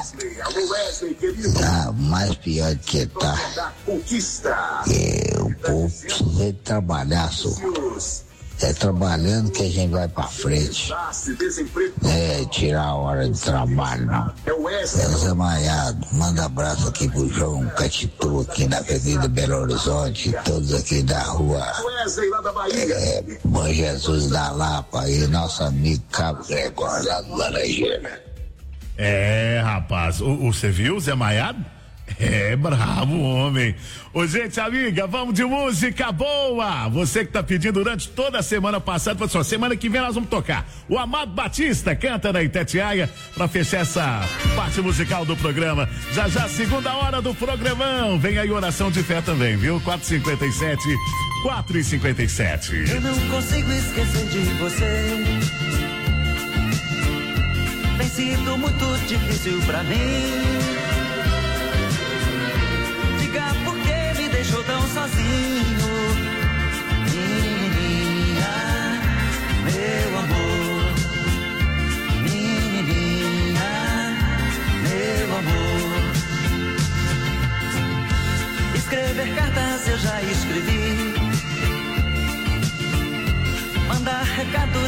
Tá mais pior do que tá. O povo precisa de trabalhar, É trabalhando que a gente vai pra frente. Tirar a hora de trabalho, não. Zé Maiado, manda abraço aqui pro João Catitu, aqui na Avenida Belo Horizonte, todos aqui da rua Bom Jesus da Lapa e nosso amigo Cabo Gregório lá do Laranjeira. Rapaz, você viu o Zé Maiado? Bravo, homem. Ô, gente, amiga, vamos de música boa. Você que tá pedindo durante toda a semana passada, pessoal, semana que vem nós vamos tocar. O Amado Batista canta na Itatiaia pra fechar essa parte musical do programa. Já, segunda hora do programão. Vem aí oração de fé também, viu? 4h57, 4h57. Eu não consigo esquecer de você. Tem sido muito difícil pra mim. Por que me deixou tão sozinho?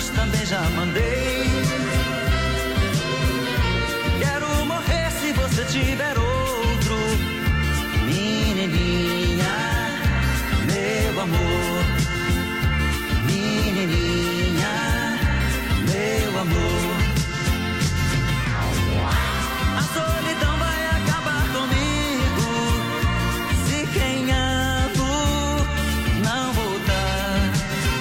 recados também já mandei. Quero morrer se você tiver outro. Menininha, meu amor. Menininha, meu amor. A solidão vai acabar comigo se quem amo não voltar.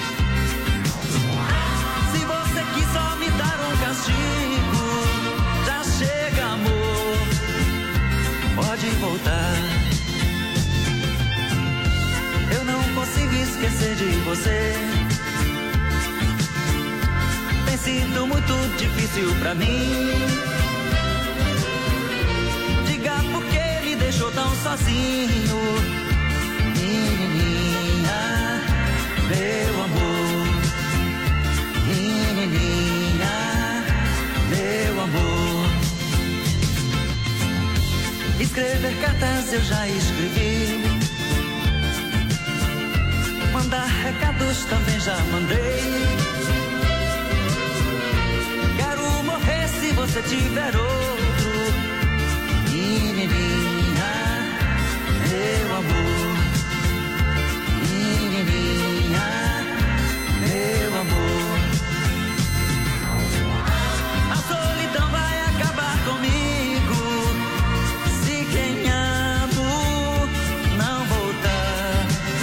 Se você quis só me dar um castigo, já chega, amor, pode voltar. Eu não consigo esquecer de você. Tem sido muito difícil pra mim. Diga por que me deixou tão sozinho. Menininha, meu amor. Menininha, meu amor. Escrever cartas eu já escrevi. Mandar recados também já mandei. Quero morrer se você tiver outro. Menininha, meu amor. Menininha, meu amor. A solidão vai acabar comigo se quem amo não voltar.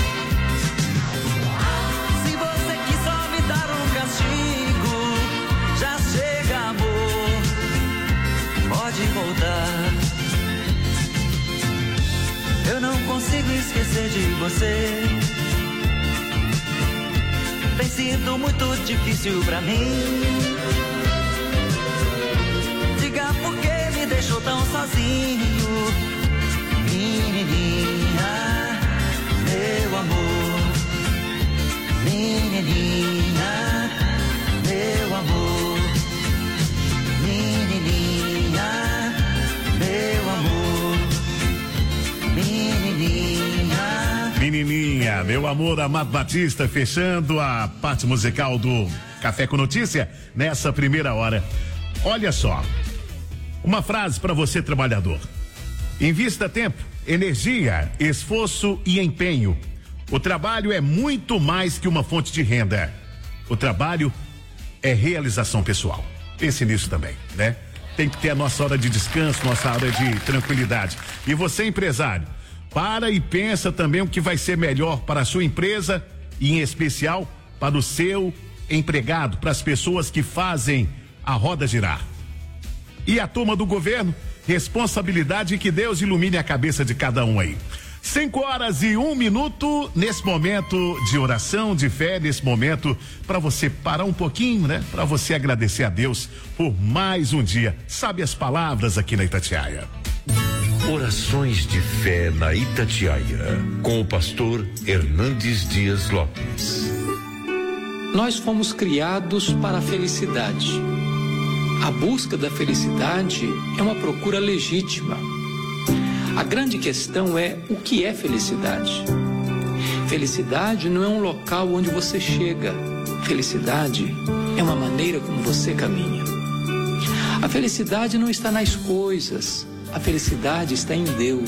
Se você quis só me dar um castigo, já chega, amor, pode voltar. Eu não consigo esquecer de você. Tem sido muito difícil pra mim. Diga por que me deixou tão sozinho. Menininha, meu amor. Menininha, meu amor. Menininha, meu amor. Menininha. Menininha, meu amor, Amado Batista, fechando a parte musical do Café com Notícia nessa primeira hora. Olha só, uma frase para você, trabalhador. Invista tempo, energia, esforço e empenho. O trabalho é muito mais que uma fonte de renda. O trabalho é realização pessoal. Pense nisso também, né? Tem que ter a nossa hora de descanso, nossa hora de tranquilidade. E você, empresário, para e pensa também o que vai ser melhor para a sua empresa e, em especial, para o seu empregado, para as pessoas que fazem a roda girar. E a turma do governo, responsabilidade, que Deus ilumine a cabeça de cada um aí. 5h01 nesse momento de oração, de fé, nesse momento para você parar um pouquinho, né? Para você agradecer a Deus por mais um dia. Sabe as palavras aqui na Itatiaia. Orações de fé na Itatiaia, com o pastor Hernandes Dias Lopes. Nós fomos criados para a felicidade. A busca da felicidade é uma procura legítima. A grande questão é: o que é felicidade? Felicidade não é um local onde você chega. Felicidade é uma maneira como você caminha. A felicidade não está nas coisas. A felicidade está em Deus.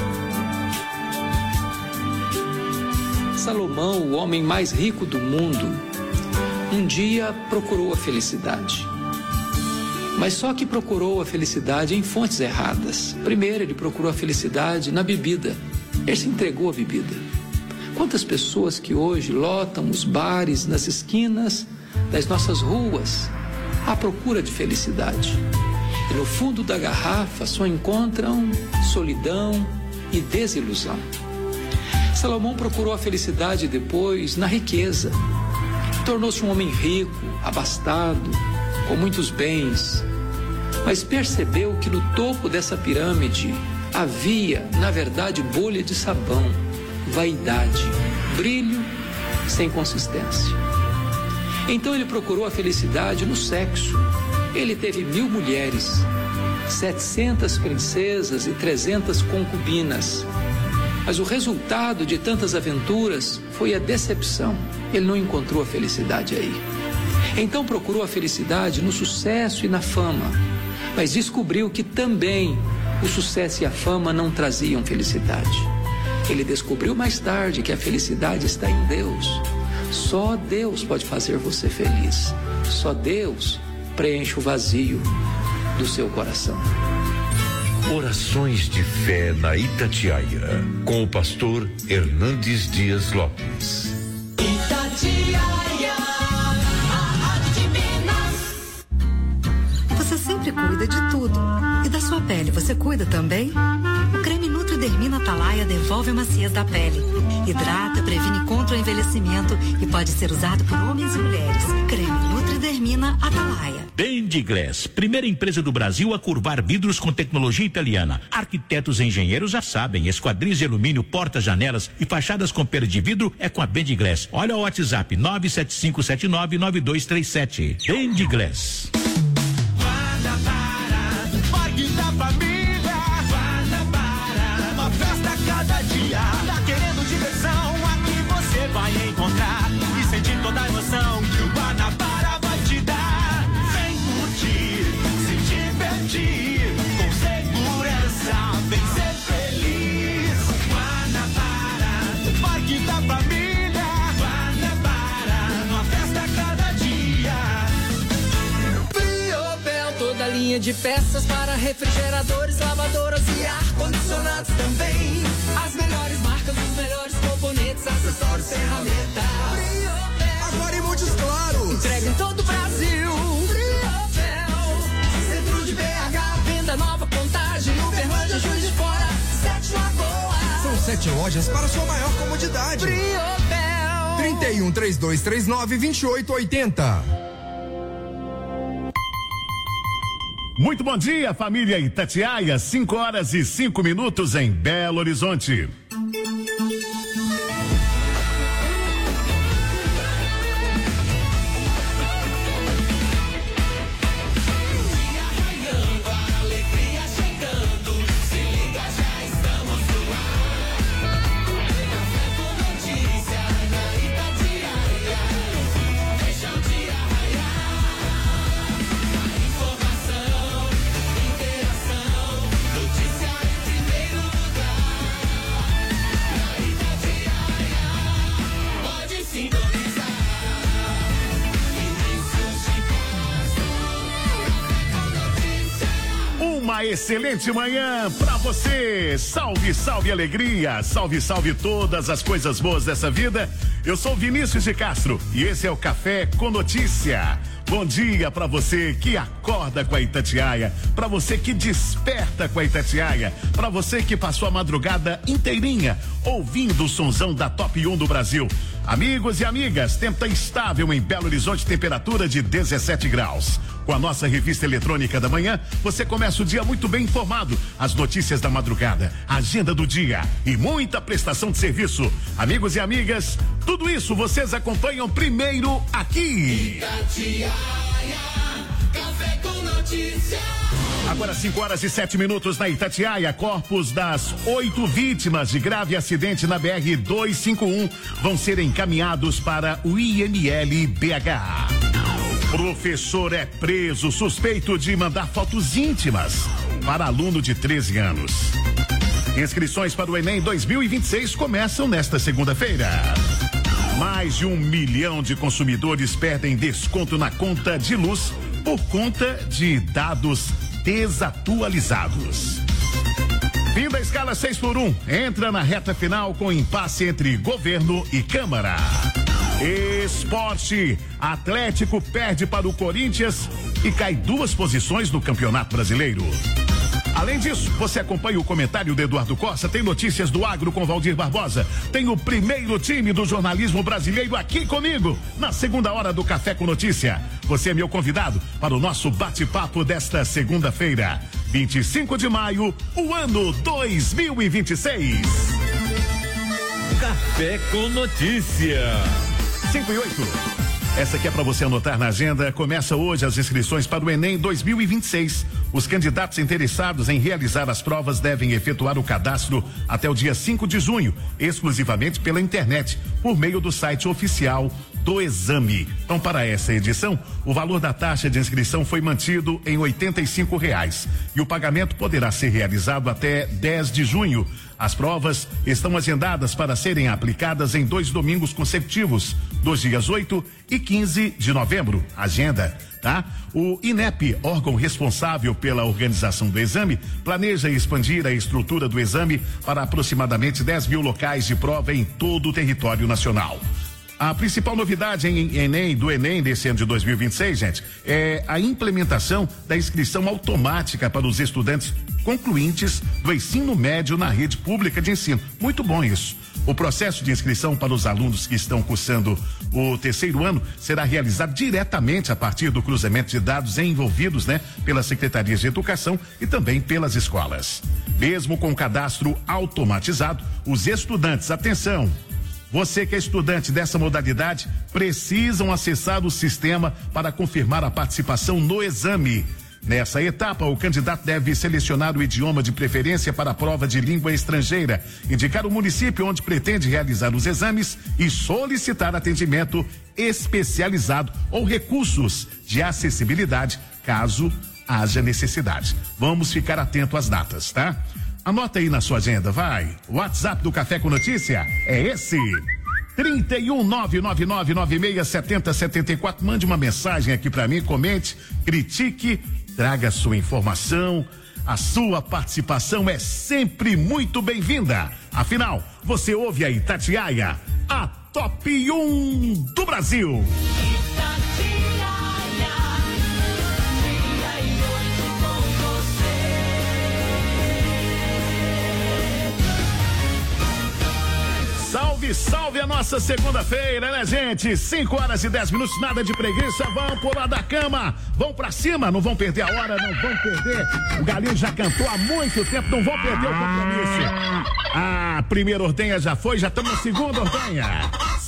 Salomão, o homem mais rico do mundo, um dia procurou a felicidade. Mas só que procurou a felicidade em fontes erradas. Primeiro, ele procurou a felicidade na bebida. Ele se entregou à bebida. Quantas pessoas que hoje lotam os bares nas esquinas das nossas ruas à procura de felicidade. E no fundo da garrafa só encontram solidão e desilusão. Salomão procurou a felicidade depois na riqueza. Tornou-se um homem rico, abastado, com muitos bens, mas percebeu que no topo dessa pirâmide havia, na verdade, bolha de sabão, vaidade, brilho sem consistência. Então ele procurou a felicidade no sexo. Ele teve 1000 mulheres, 700 princesas e 300 concubinas. Mas o resultado de tantas aventuras foi a decepção. Ele não encontrou a felicidade aí. Então procurou a felicidade no sucesso e na fama, mas descobriu que também o sucesso e a fama não traziam felicidade. Ele descobriu mais tarde que a felicidade está em Deus. Só Deus pode fazer você feliz. Só Deus preenche o vazio do seu coração. Orações de fé na Itatiaia, com o pastor Hernandes Dias Lopes. Itatiaia, a Rádio de Minas. Você sempre cuida de tudo. E da sua pele, você cuida também? O creme Nutridermina Atalaia devolve a maciez da pele. Hidrata, previne contra o envelhecimento e pode ser usado por homens e mulheres. Creme Nutridermina Atalaia. Bendiglass, primeira empresa do Brasil a curvar vidros com tecnologia italiana. Arquitetos e engenheiros já sabem, esquadrias de alumínio, portas, janelas e fachadas com pele de vidro é com a Bendiglass. Olha o WhatsApp 975799237. Bendiglass. Parque da família, Guanabara, uma festa a cada dia. Tá querendo diversão? Aqui você vai encontrar e sentir toda a emoção que o Guanabara vai te dar. Vem curtir, se divertir, com segurança, vem ser feliz. Guanabara, Parque da família, Guanabara, uma festa a cada dia. Toda linha de peças para refrigeradores, lavadoras e ar-condicionados também. As melhores marcas, os melhores componentes, acessórios, ferramentas. Agora em Montes Claros. Entrega em todo o Brasil. Centro de BH, venda nova, Contagem, Uberlândia, Juiz de Fora, 7 Lagoas. São 7 lojas para sua maior comodidade. 31-3239-2880. Muito bom dia, família Itatiaia, 5h05 em Belo Horizonte. Uma excelente manhã pra você. Salve, salve alegria. Salve, salve todas as coisas boas dessa vida. Eu sou Vinícius de Castro e esse é o Café com Notícia. Bom dia pra você que acorda com a Itatiaia, pra você que desperta com a Itatiaia, pra você que passou a madrugada inteirinha ouvindo o sonzão da Top 1 do Brasil. Amigos e amigas, tempo tá instável em Belo Horizonte, temperatura de 17 graus. Com a nossa revista eletrônica da manhã, você começa o dia muito bem informado. As notícias da madrugada, a agenda do dia e muita prestação de serviço. Amigos e amigas, tudo isso vocês acompanham primeiro aqui. Itatiaia, Café com Notícia. Agora 5h07 na Itatiaia. Corpos das 8 vítimas de grave acidente na BR-251 vão ser encaminhados para o IML BH. Professor é preso suspeito de mandar fotos íntimas para aluno de 13 anos. Inscrições para o Enem 2026 começam nesta segunda-feira. Mais de 1 milhão de consumidores perdem desconto na conta de luz por conta de dados desatualizados. Fim da escala 6x1 entra na reta final com impasse entre governo e Câmara. Esporte, Atlético perde para o Corinthians e cai 2 posições no Campeonato Brasileiro. Além disso, você acompanha o comentário de Eduardo Costa, tem notícias do agro com Valdir Barbosa, tem o primeiro time do jornalismo brasileiro aqui comigo, na segunda hora do Café com Notícia. Você é meu convidado para o nosso bate-papo desta segunda-feira, 25 de maio, o ano 2026. Café com Notícia. 5 e 8. Essa aqui é para você anotar na agenda. Começa hoje as inscrições para o Enem 2026. Os candidatos interessados em realizar as provas devem efetuar o cadastro até o dia 5 de junho, exclusivamente pela internet, por meio do site oficial do exame. Então, para essa edição, o valor da taxa de inscrição foi mantido em R$85 e o pagamento poderá ser realizado até 10 de junho. As provas estão agendadas para serem aplicadas em 2 domingos consecutivos, dos dias 8 e 15 de novembro. Agenda, tá? O INEP, órgão responsável pela organização do exame, planeja expandir a estrutura do exame para aproximadamente 10 mil locais de prova em todo o território nacional. A principal novidade do Enem desse ano de 2026, gente, é a implementação da inscrição automática para os estudantes concluintes do ensino médio na rede pública de ensino. Muito bom isso. O processo de inscrição para os alunos que estão cursando o 3º ano será realizado diretamente a partir do cruzamento de dados envolvidos, pelas secretarias de educação e também pelas escolas. Mesmo com o cadastro automatizado, os estudantes, atenção, você que é estudante dessa modalidade, precisam acessar o sistema para confirmar a participação no exame. Nessa etapa, o candidato deve selecionar o idioma de preferência para a prova de língua estrangeira, indicar o município onde pretende realizar os exames e solicitar atendimento especializado ou recursos de acessibilidade, caso haja necessidade. Vamos ficar atento às datas, tá? Anota aí na sua agenda, vai. O WhatsApp do Café com Notícia é esse: 31999967074. Mande uma mensagem aqui pra mim, comente, critique, traga sua informação. A sua participação é sempre muito bem-vinda. Afinal, você ouve a Itatiaia, a top 1 do Brasil. Salve a nossa segunda-feira, né, gente? 5h10, nada de preguiça, vão pular da cama, vão pra cima, não vão perder a hora, não vão perder. O Galinho já cantou há muito tempo, não vão perder o compromisso. A primeira ordenha já foi, já estamos na segunda ordenha.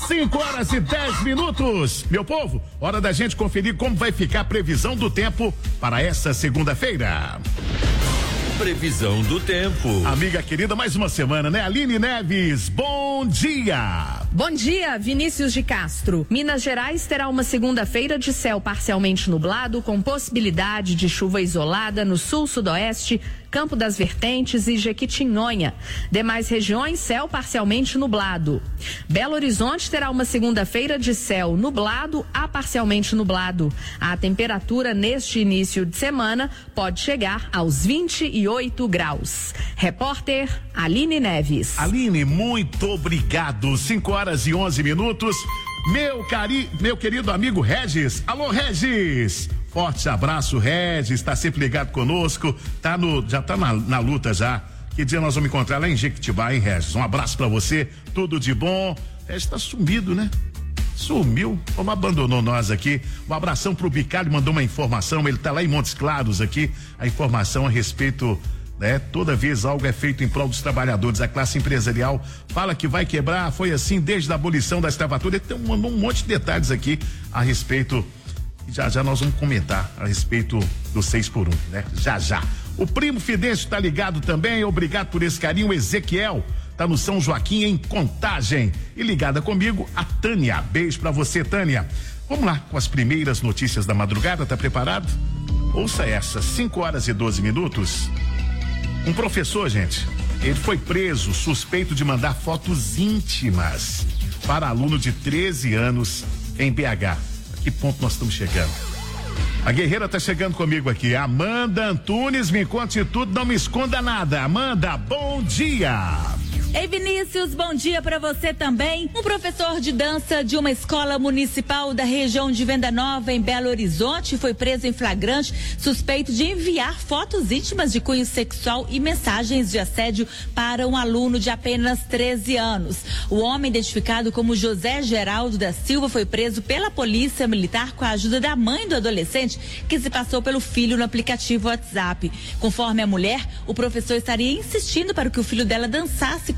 5h10. Meu povo, hora da gente conferir como vai ficar a previsão do tempo para essa segunda-feira. Previsão do tempo. Amiga querida, mais uma semana, né? Aline Neves, bom dia. Bom dia, Vinícius de Castro. Minas Gerais terá uma segunda-feira de céu parcialmente nublado, com possibilidade de chuva isolada no sul-sudoeste, Campo das Vertentes e Jequitinhonha. Demais regiões, céu parcialmente nublado. Belo Horizonte terá uma segunda-feira de céu nublado a parcialmente nublado. A temperatura neste início de semana pode chegar aos 28 graus. Repórter Aline Neves. Aline, muito obrigado. 5h11. Meu querido amigo Regis. Alô, Regis. Forte abraço, Regis, está sempre ligado conosco, já tá na luta já. Que dia nós vamos encontrar lá em Jequitibá, hein, Regis? Um abraço pra você, tudo de bom. Regis tá sumido, né? Sumiu, como abandonou nós aqui. Um abração pro Bicalho, mandou uma informação, ele tá lá em Montes Claros aqui, a informação a respeito, toda vez algo é feito em prol dos trabalhadores, a classe empresarial fala que vai quebrar, foi assim desde a abolição da escravatura. Ele mandou um monte de detalhes aqui a respeito. Já nós vamos comentar a respeito do 6x1, né? Já. O primo Fidêncio tá ligado também, obrigado por esse carinho. O Ezequiel tá no São Joaquim, em Contagem. E ligada comigo, a Tânia. Beijo pra você, Tânia. Vamos lá com as primeiras notícias da madrugada, tá preparado? Ouça essa, 5h12. Um professor, gente, ele foi preso suspeito de mandar fotos íntimas para aluno de 13 anos em BH. Que ponto nós estamos chegando? A guerreira tá chegando comigo aqui. Amanda Antunes, me conte tudo, não me esconda nada. Amanda, bom dia. Ei, Vinícius, bom dia pra você também. Um professor de dança de uma escola municipal da região de Venda Nova, em Belo Horizonte, foi preso em flagrante, suspeito de enviar fotos íntimas de cunho sexual e mensagens de assédio para um aluno de apenas 13 anos. O homem, identificado como José Geraldo da Silva, foi preso pela polícia militar com a ajuda da mãe do adolescente, que se passou pelo filho no aplicativo WhatsApp. Conforme a mulher, o professor estaria insistindo para que o filho dela dançasse com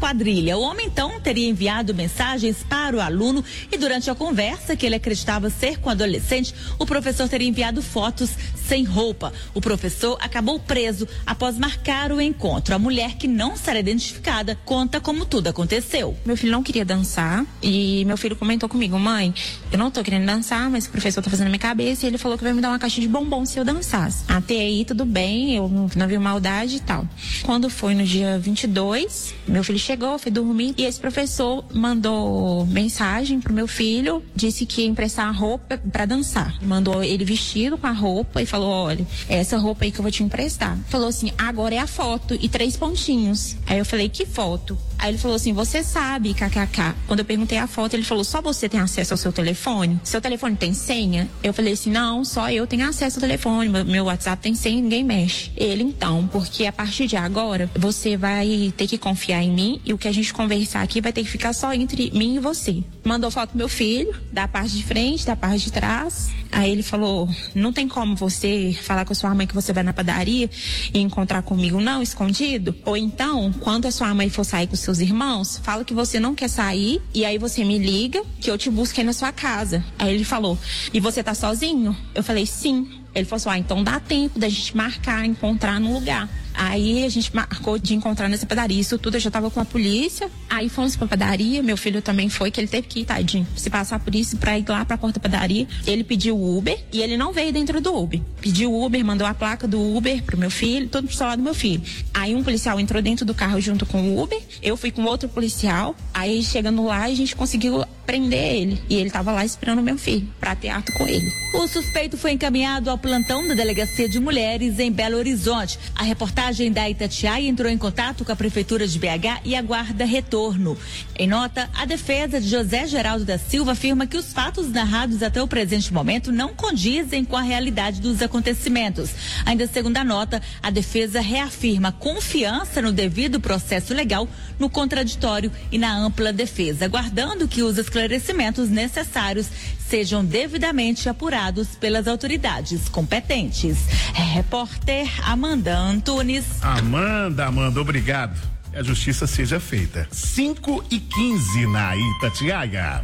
quadrilha. O homem, então, teria enviado mensagens para o aluno e durante a conversa que ele acreditava ser com o adolescente, o professor teria enviado fotos sem roupa. O professor acabou preso após marcar o encontro. A mulher, que não será identificada, conta como tudo aconteceu. Meu filho não queria dançar e meu filho comentou comigo: mãe, eu não tô querendo dançar, mas o professor tá fazendo na minha cabeça e ele falou que vai me dar uma caixinha de bombom se eu dançasse. Até aí tudo bem, eu não vi maldade e tal. Quando foi no dia 22, meu filho chegou, foi dormir e esse professor mandou mensagem pro meu filho, disse que ia emprestar a roupa pra dançar. Mandou ele vestido com a roupa e falou: olha, essa roupa aí que eu vou te emprestar. Falou assim: agora é a foto e 3 pontinhos. Aí eu falei: que foto? Aí ele falou assim: você sabe, kkk. Quando eu perguntei a foto, ele falou: só você tem acesso ao seu telefone? Seu telefone tem senha? Eu falei assim: não, só eu tenho acesso ao telefone, meu WhatsApp tem senha, ninguém mexe. Ele: então, porque a partir de agora, você vai ter que confiar em mim e o que a gente conversar aqui vai ter que ficar só entre mim e você. Mandou foto do meu filho, da parte de frente, da parte de trás. Aí ele falou: não tem como você falar com a sua mãe que você vai na padaria e encontrar comigo, não, escondido? Ou então, quando a sua mãe for sair com seus irmãos, fala que você não quer sair e aí você me liga que eu te busquei na sua casa. Aí ele falou: e você tá sozinho? Eu falei: sim. Ele falou assim: então dá tempo da gente marcar, encontrar no lugar. Aí a gente marcou de encontrar nessa padaria. Isso tudo eu já tava com a polícia. Aí fomos pra padaria, meu filho também foi, que ele teve que ir, tadinho, se passar por isso pra ir lá pra porta da padaria. Ele pediu o Uber e ele não veio dentro do Uber. Pediu o Uber, mandou a placa do Uber pro meu filho, tudo pro celular do meu filho. Aí um policial entrou dentro do carro junto com o Uber, eu fui com outro policial. Aí chegando lá, a gente conseguiu prender ele. E ele tava lá esperando o meu filho pra ter ato com ele. O suspeito foi encaminhado ao plantão da Delegacia de Mulheres em Belo Horizonte. A reportagem da Itatiaia entrou em contato com a Prefeitura de BH e aguarda retorno. Em nota, a defesa de José Geraldo da Silva afirma que os fatos narrados até o presente momento não condizem com a realidade dos acontecimentos. Ainda segundo a nota, a defesa reafirma confiança no devido processo legal, no contraditório e na ampla defesa, aguardando que os esclarecimentos necessários sejam devidamente apurados pelas autoridades competentes. Repórter Amanda Antunes. Amanda, obrigado. Que a justiça seja feita. 5h15 na Itatiaia.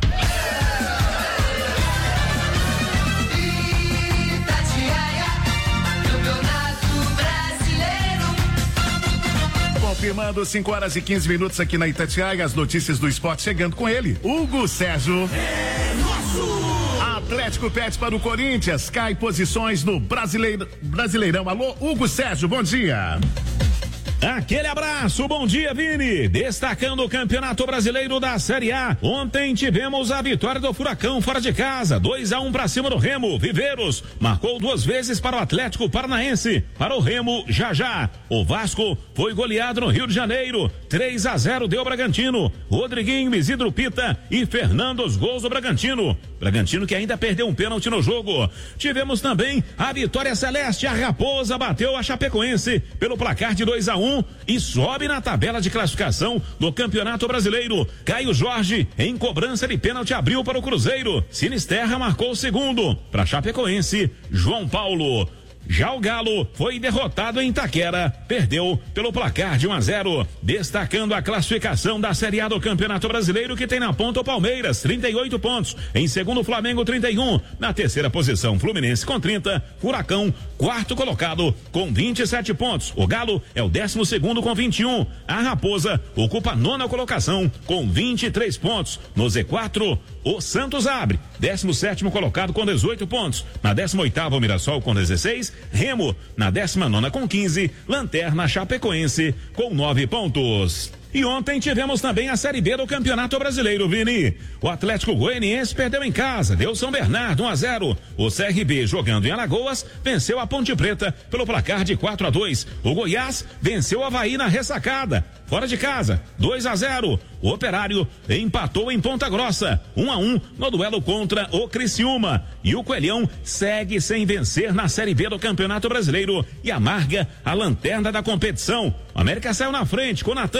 Confirmando 5h15 aqui na Itatiaia, as notícias do esporte chegando com ele, Hugo Sérgio. É nosso! Atlético pede para o Corinthians, cai posições no Brasileirão. Alô, Hugo Sérgio, bom dia. Aquele abraço, bom dia, Vini. Destacando o Campeonato Brasileiro da Série A. Ontem tivemos a vitória do Furacão fora de casa, 2-1 para cima do Remo. Viveiros marcou 2 vezes para o Atlético Paranaense. Para o Remo, já. O Vasco foi goleado no Rio de Janeiro, 3-0 deu Bragantino. Rodriguinho, Isidro Pita e Fernando os gols do Bragantino. Bragantino que ainda perdeu um pênalti no jogo. Tivemos também a vitória celeste. A Raposa bateu a Chapecoense pelo placar de 2-1 e sobe na tabela de classificação do Campeonato Brasileiro. Caio Jorge, em cobrança de pênalti, abriu para o Cruzeiro. Sinisterra marcou o segundo. Para Chapecoense, João Paulo. Já o Galo foi derrotado em Itaquera, perdeu pelo placar de 1-0. Destacando a classificação da Série A do Campeonato Brasileiro, que tem na ponta o Palmeiras, 38 pontos. Em segundo, o Flamengo, 31. Na terceira posição, Fluminense com 30. Furacão, quarto colocado, com 27 pontos. O Galo é o 12º com 21. A Raposa ocupa a 9ª colocação com 23 pontos. No Z4, o Santos abre, 17º colocado com 18 pontos. Na 18ª, o Mirassol com 16. Remo na 19ª com 15, Lanterna Chapecoense com 9 pontos. E ontem tivemos também a Série B do Campeonato Brasileiro, Vini. O Atlético Goianiense perdeu em casa, deu São Bernardo 1-0. O CRB, jogando em Alagoas, venceu a Ponte Preta pelo placar de 4-2. O Goiás venceu o Avaí na ressacada, fora de casa, 2-0. O Operário empatou em Ponta Grossa, 1-1 no duelo contra o Criciúma. E o Coelhão segue sem vencer na Série B do Campeonato Brasileiro e amarga a lanterna da competição. O América saiu na frente com o Natan,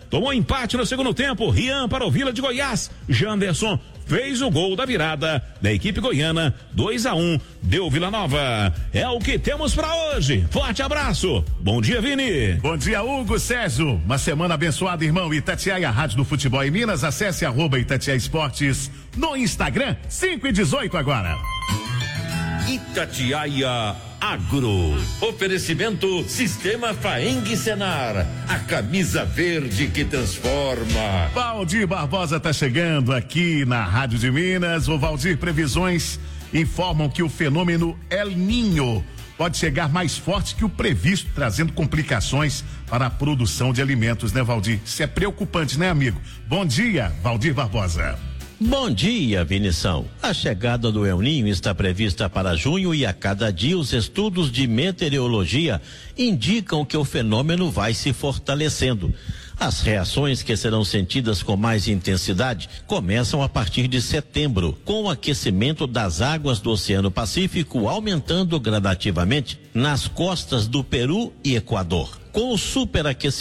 tomou empate no segundo tempo. Rian para o Vila de Goiás. Janderson fez o gol da virada da equipe goiana. 2-1, deu Vila Nova. É o que temos para hoje. Forte abraço. Bom dia, Vini. Bom dia, Hugo Sérgio. Uma semana abençoada, irmão. Itatiaia, Rádio do Futebol em Minas. Acesse @Itatiaia Esportes no Instagram. 5:18 agora. Itatiaia Agro. Oferecimento Sistema Faeng Senar. A camisa verde que transforma. Valdir Barbosa tá chegando aqui na Rádio de Minas. O Valdir, previsões informam que o fenômeno El Niño pode chegar mais forte que o previsto, trazendo complicações para a produção de alimentos, né, Valdir? Isso é preocupante, né, amigo? Bom dia, Valdir Barbosa. Bom dia, Vinição. A chegada do El Niño está prevista para junho e a cada dia os estudos de meteorologia indicam que o fenômeno vai se fortalecendo. As reações que serão sentidas com mais intensidade começam a partir de setembro, com o aquecimento das águas do Oceano Pacífico aumentando gradativamente nas costas do Peru e Equador. Com o superaquecimento